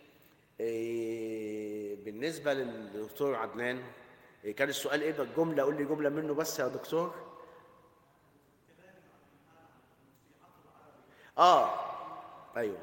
Speaker 1: بالنسبة للدكتور عدنان كان السؤال إيه بالجملة؟ قول لي جملة منه بس يا دكتور. آه أيوه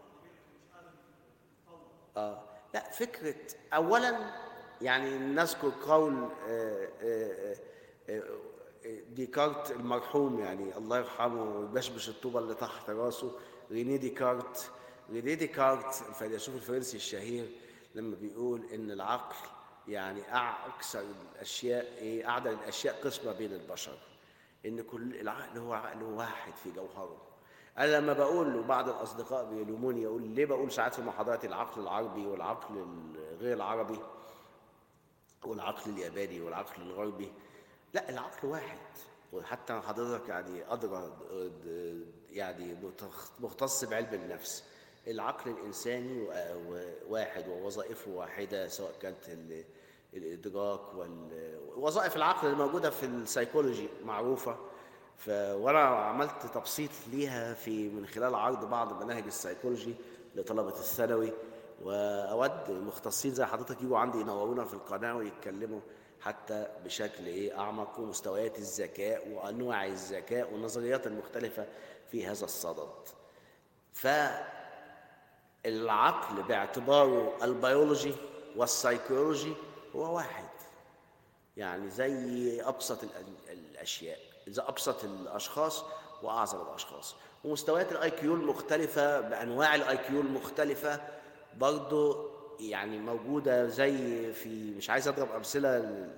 Speaker 1: آه لا، فكرة أولاً يعني نذكر قول آه آه آه ديكارت المرحوم، يعني الله يرحمه ويبشبش الطوبة اللي تحت راسه، رينيه ديكارت. رينيه ديكارت الفيلسوف الفرنسي الشهير لما بيقول إن العقل يعني أكثر الأشياء إيه، أعدل الأشياء قسمة بين البشر، إن كل العقل هو عقل واحد في جوهره. أنا لما بقول وبعض الأصدقاء بيلوموني يقول ليه بقول ساعات في محاضرات العقل العربي والعقل الغير العربي والعقل الياباني والعقل الغربي. لا، العقل واحد، وحتى حضرتك يعني أدرى يعني مختص بعلم النفس. العقل الإنساني واحد ووظائفه واحدة، سواء كانت الإدراك والوظائف العقل الموجودة في السيكولوجي معروفة. ف... وأنا عملت تبسيط ليها في من خلال عرض بعض مناهج السيكولوجي لطلبة الثانوي، وأود المختصين زي حضرتك يجوا عندي ينورونا في القناة ويتكلموا حتى بشكل إيه أعمق، ومستويات الذكاء وأنواع الذكاء والنظريات المختلفة في هذا الصدد. فالعقل باعتباره البيولوجي والسيكولوجي هو واحد، يعني زي أبسط الأشياء، إذا أبسط الأشخاص وأعظم الأشخاص. ومستويات الاي كيو المختلفه بانواع الاي كيو المختلفه برضو يعني موجوده، زي في، مش عايز اضرب امثله،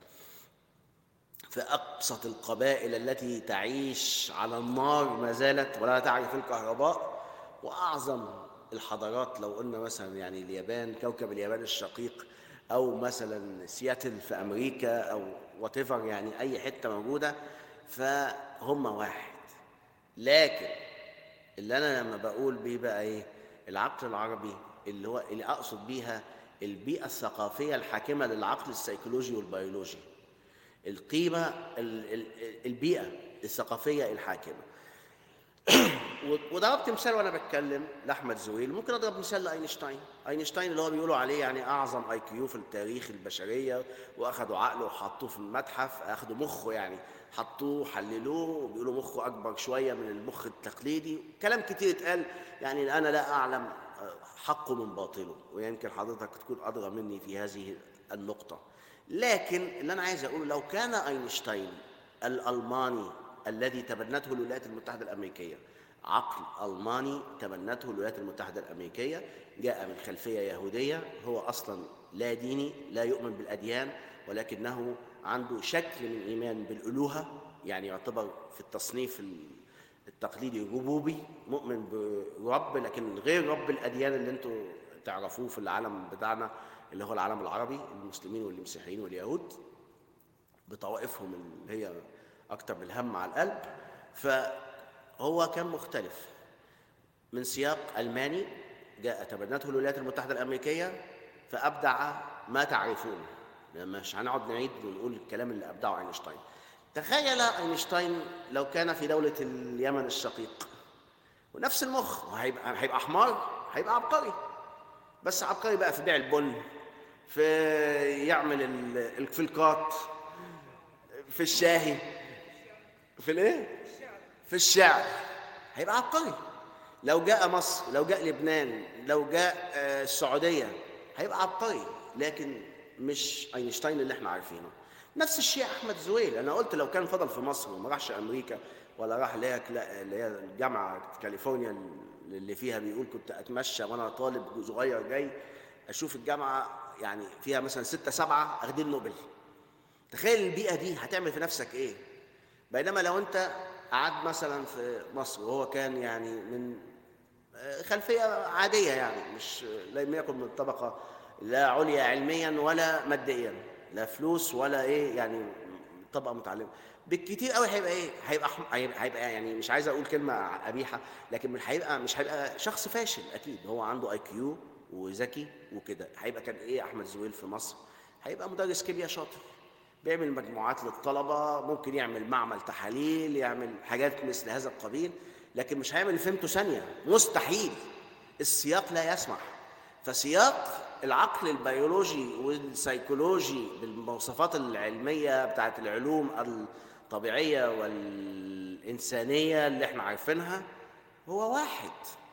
Speaker 1: في ابسط القبائل التي تعيش على النار ما زالت ولا تعرف الكهرباء، واعظم الحضارات لو قلنا مثلا يعني اليابان، كوكب اليابان الشقيق، او مثلا سياتل في امريكا، او واتيفر يعني اي حته موجوده، فهم واحد. لكن اللي انا لما بقول بيه بقى ايه، العقل العربي اللي هو اللي اقصد بيها البيئه الثقافيه الحاكمه للعقل السيكولوجي والبيولوجي، القيمه ال- ال- البيئه الثقافيه الحاكمه. وضربت مثال وانا بتكلم لاحمد زويل، ممكن اضرب مثال لاينشتاين. اينشتاين اللي هو بيقولوا عليه يعني اعظم اي كيو في التاريخ البشريه، واخدوا عقله وحطوه في المتحف، اخدوا مخه يعني حطوه حللوه، وبيقولوا مخه اكبر شويه من المخ التقليدي، كلام كتير اتقال، يعني انا لا اعلم حقه من باطله، ويمكن حضرتك تكون ادرى مني في هذه النقطه. لكن اللي انا عايز اقوله، لو كان اينشتاين الالماني الذي تبنته الولايات المتحده الامريكيه، عقل ألماني تبنته الولايات المتحدة الأمريكية، جاء من خلفية يهودية، هو أصلا لا ديني، لا يؤمن بالأديان، ولكنه عنده شكل من إيمان بالألوهة، يعني يعتبر في التصنيف التقليدي ربوبي، مؤمن برب لكن غير رب الأديان اللي انتم تعرفوه في العالم بتاعنا اللي هو العالم العربي، المسلمين والمسيحيين واليهود بطوائفهم اللي هي أكتر بالهم على القلب. فهو كان مختلف من سياق ألماني، جاء تبنته الولايات المتحدة الأمريكية فأبدع ما تعرفون، مش هنقعد نعيد ونقول الكلام اللي أبدعه أينشتاين. تخيل أينشتاين لو كان في دولة اليمن الشقيق ونفس المخ، هيبقى هيبقى حمار، هيبقى عبقري، بس عبقري بقى في بيع البن، في يعمل الفلكات، في الشاهي، في الايه؟ في الشعر، هيبقى عبقري. لو جاء مصر، لو جاء لبنان، لو جاء السعودية، هيبقى عبقري، لكن مش اينشتاين اللي احنا عارفينه. نفس الشيء احمد زويل، انا قلت لو كان فضل في مصر وما راحش امريكا ولا راح اللي هي اللي هي جامعه كاليفورنيا اللي فيها بيقول كنت اتمشى وانا طالب صغير جاي اشوف الجامعه يعني فيها مثلا ستة سبعة اخدين نوبل. تخيل البيئه دي هتعمل في نفسك ايه. بينما لو انت قعدت مثلا في مصر وهو كان يعني من خلفيه عاديه، يعني مش لم يكن من طبقه لا عليا علميا ولا ماديا، لا فلوس ولا ايه، يعني طبقه متعلمه بالكتير قوي، هيبقى ايه، هيبقى هيبقى, هيبقى يعني مش عايز اقول كلمه قبيحه، لكن مش هيبقى مش هيبقى شخص فاشل، اكيد هو عنده اي كيو وذكي وكده. هيبقى كان ايه احمد زويل في مصر؟ هيبقى مدرس كيمياء شاطر، بيعمل مجموعات للطلبه، ممكن يعمل معمل تحاليل، يعمل حاجات مثل هذا القبيل، لكن مش هيعمل فهمته ثانيه، مستحيل، السياق لا يسمح. فسياق العقل البيولوجي والسيكولوجي بالمواصفات العلميه بتاعت العلوم الطبيعيه والانسانيه اللي احنا عارفينها هو واحد،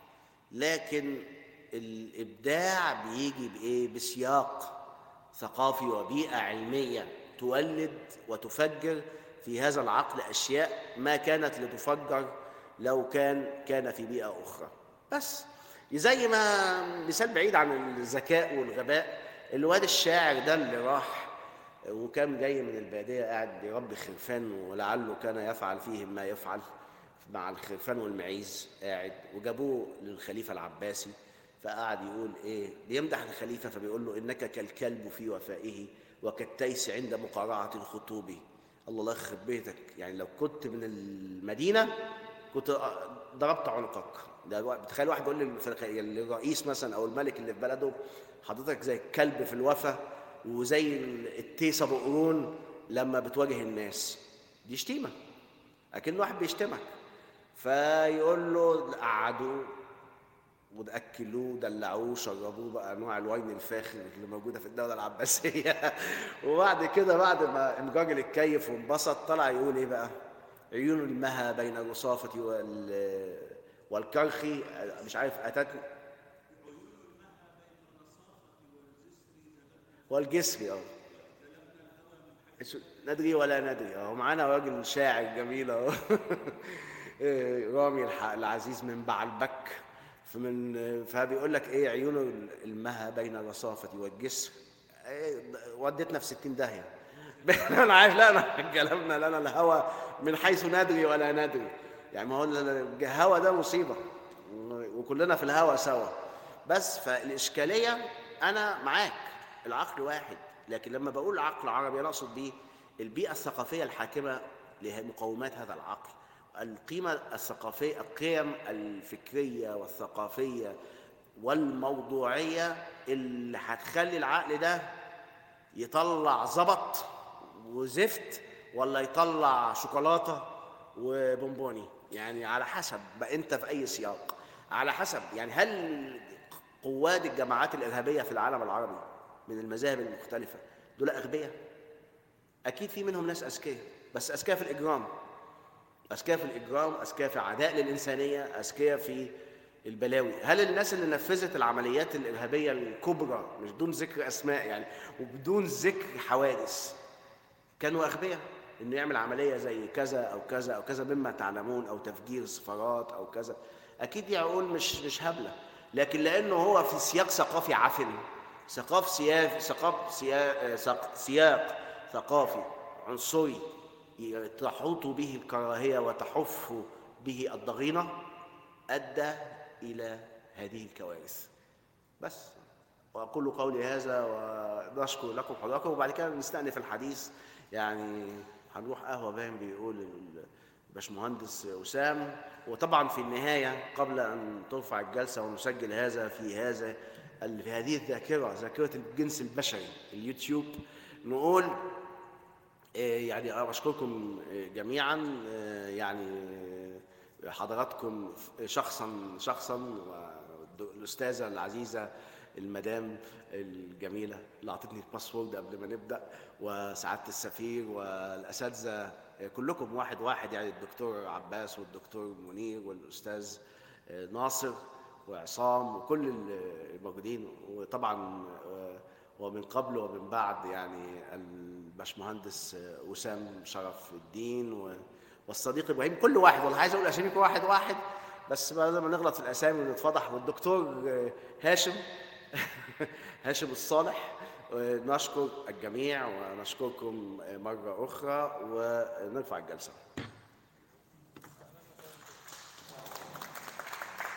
Speaker 1: لكن الابداع بيجي بايه؟ بسياق ثقافي وبيئه علميه تولد وتفجر في هذا العقل اشياء ما كانت لتفجر لو كان كان في بيئه اخرى. بس زي ما مثال بعيد عن الذكاء والغباء، الواد الشاعر ده اللي راح وكان جاي من الباديه قاعد بيربي خرفان، ولعله كان يفعل فيهم ما يفعل مع الخرفان والمعيز، قاعد وجابوه للخليفه العباسي، فقعد يقول ايه، بيمدح الخليفه، فبيقول له انك كالكلب في وفائه وكالتيس عند مقارعه الخطوب. الله الله يخرب بيتك، يعني لو كنت من المدينه كنت ضربت عنقك. ده بتخيل واحد بيقول للرئيس مثلا او الملك اللي في بلده حضرتك زي الكلب في الوفا وزي التيس ابو قرون لما بتواجه الناس، دي شتيمه، اكن واحد بيشتمك. فيقول له قعدوه وتاكلوه دلعوه شربوه بقى انواع الواين الفاخر اللي موجوده في الدوله العباسيه وبعد كده بعد ما الراجل اتكيف وانبسط طلع يقول ايه بقى؟ عيون المها بين الرصافه وال والكرخ، مش عارف اتت والجسر، اه ندري ولا ندري، اهو معانا راجل شاعر جميل اهو إيه، رامي الح- العزيز من بعلبك، فمن فبيقول لك ايه عيون المها بين الرصافة والجسر. إيه، ودتنا في ستين داهية. انا عارف، لا انا كلامنا لنا الهوى من حيث ندري ولا ندري. يعني ما هو الهوى ده مصيبة، وكلنا في الهوى سوا. بس فالإشكالية أنا معاك، العقل واحد، لكن لما بقول عقل عربي أنا أقصد بيه البيئة الثقافية الحاكمة لمقومات هذا العقل، القيمة الثقافية، القيم الفكرية والثقافية والموضوعية اللي هتخلي العقل ده يطلع زبط وزفت ولا يطلع شوكولاتة وبونبوني. يعني على حسب بقى انت في اي سياق، على حسب. يعني هل قواد الجماعات الارهابيه في العالم العربي من المذاهب المختلفه دول اغبياء؟ اكيد في منهم ناس اذكياء، بس اذكياء في الاجرام، اذكياء في الاجرام، اذكياء في عداء للانسانيه، اذكياء في البلاوي. هل الناس اللي نفذت العمليات الارهابيه الكبرى، مش دون ذكر اسماء يعني وبدون ذكر حوادث، كانوا اغبياء انه يعمل عمليه زي كذا او كذا او كذا مما تعلمون، او تفجير سفارات او كذا؟ اكيد دي عقول مش مش هبله، لكن لانه هو في سياق ثقافي عفن، سياق سياق سياق سياق, سياق ثقافي عنصري تحوط به الكراهيه وتحف به الضغينه، ادى الى هذه الكوارث. بس وأقول قولي هذا ونشكر لكم حضراتكم، وبعد كده نستأنف الحديث. يعني هنروح قهوة باين بيقول الباشمهندس وسام. وطبعا في النهاية قبل أن ترفع الجلسة ونسجل هذا في هذا في هذه الذاكرة، ذاكرة الجنس البشري اليوتيوب، نقول يعني أنا بشكركم جميعا، يعني حضراتكم شخصا شخصا، والأستاذة العزيزة المدام الجميلة اللي أعطتني الباسورد قبل ما نبدأ، وسعادة السفير والأساتذة كلكم واحد واحد، يعني الدكتور عباس والدكتور منير والأستاذ ناصر وعصام وكل الموجودين، وطبعا ومن قبل ومن بعد يعني الباشمهندس وسام شرف الدين والصديق إبراهيم، كل واحد. والله عايز أقول أساميكم واحد واحد، بس بدل ما نغلط في الأسامي ونتفضح. والدكتور هاشم هاشم الصالح. نشكر الجميع ونشكركم مرة أخرى ونرفع الجلسة.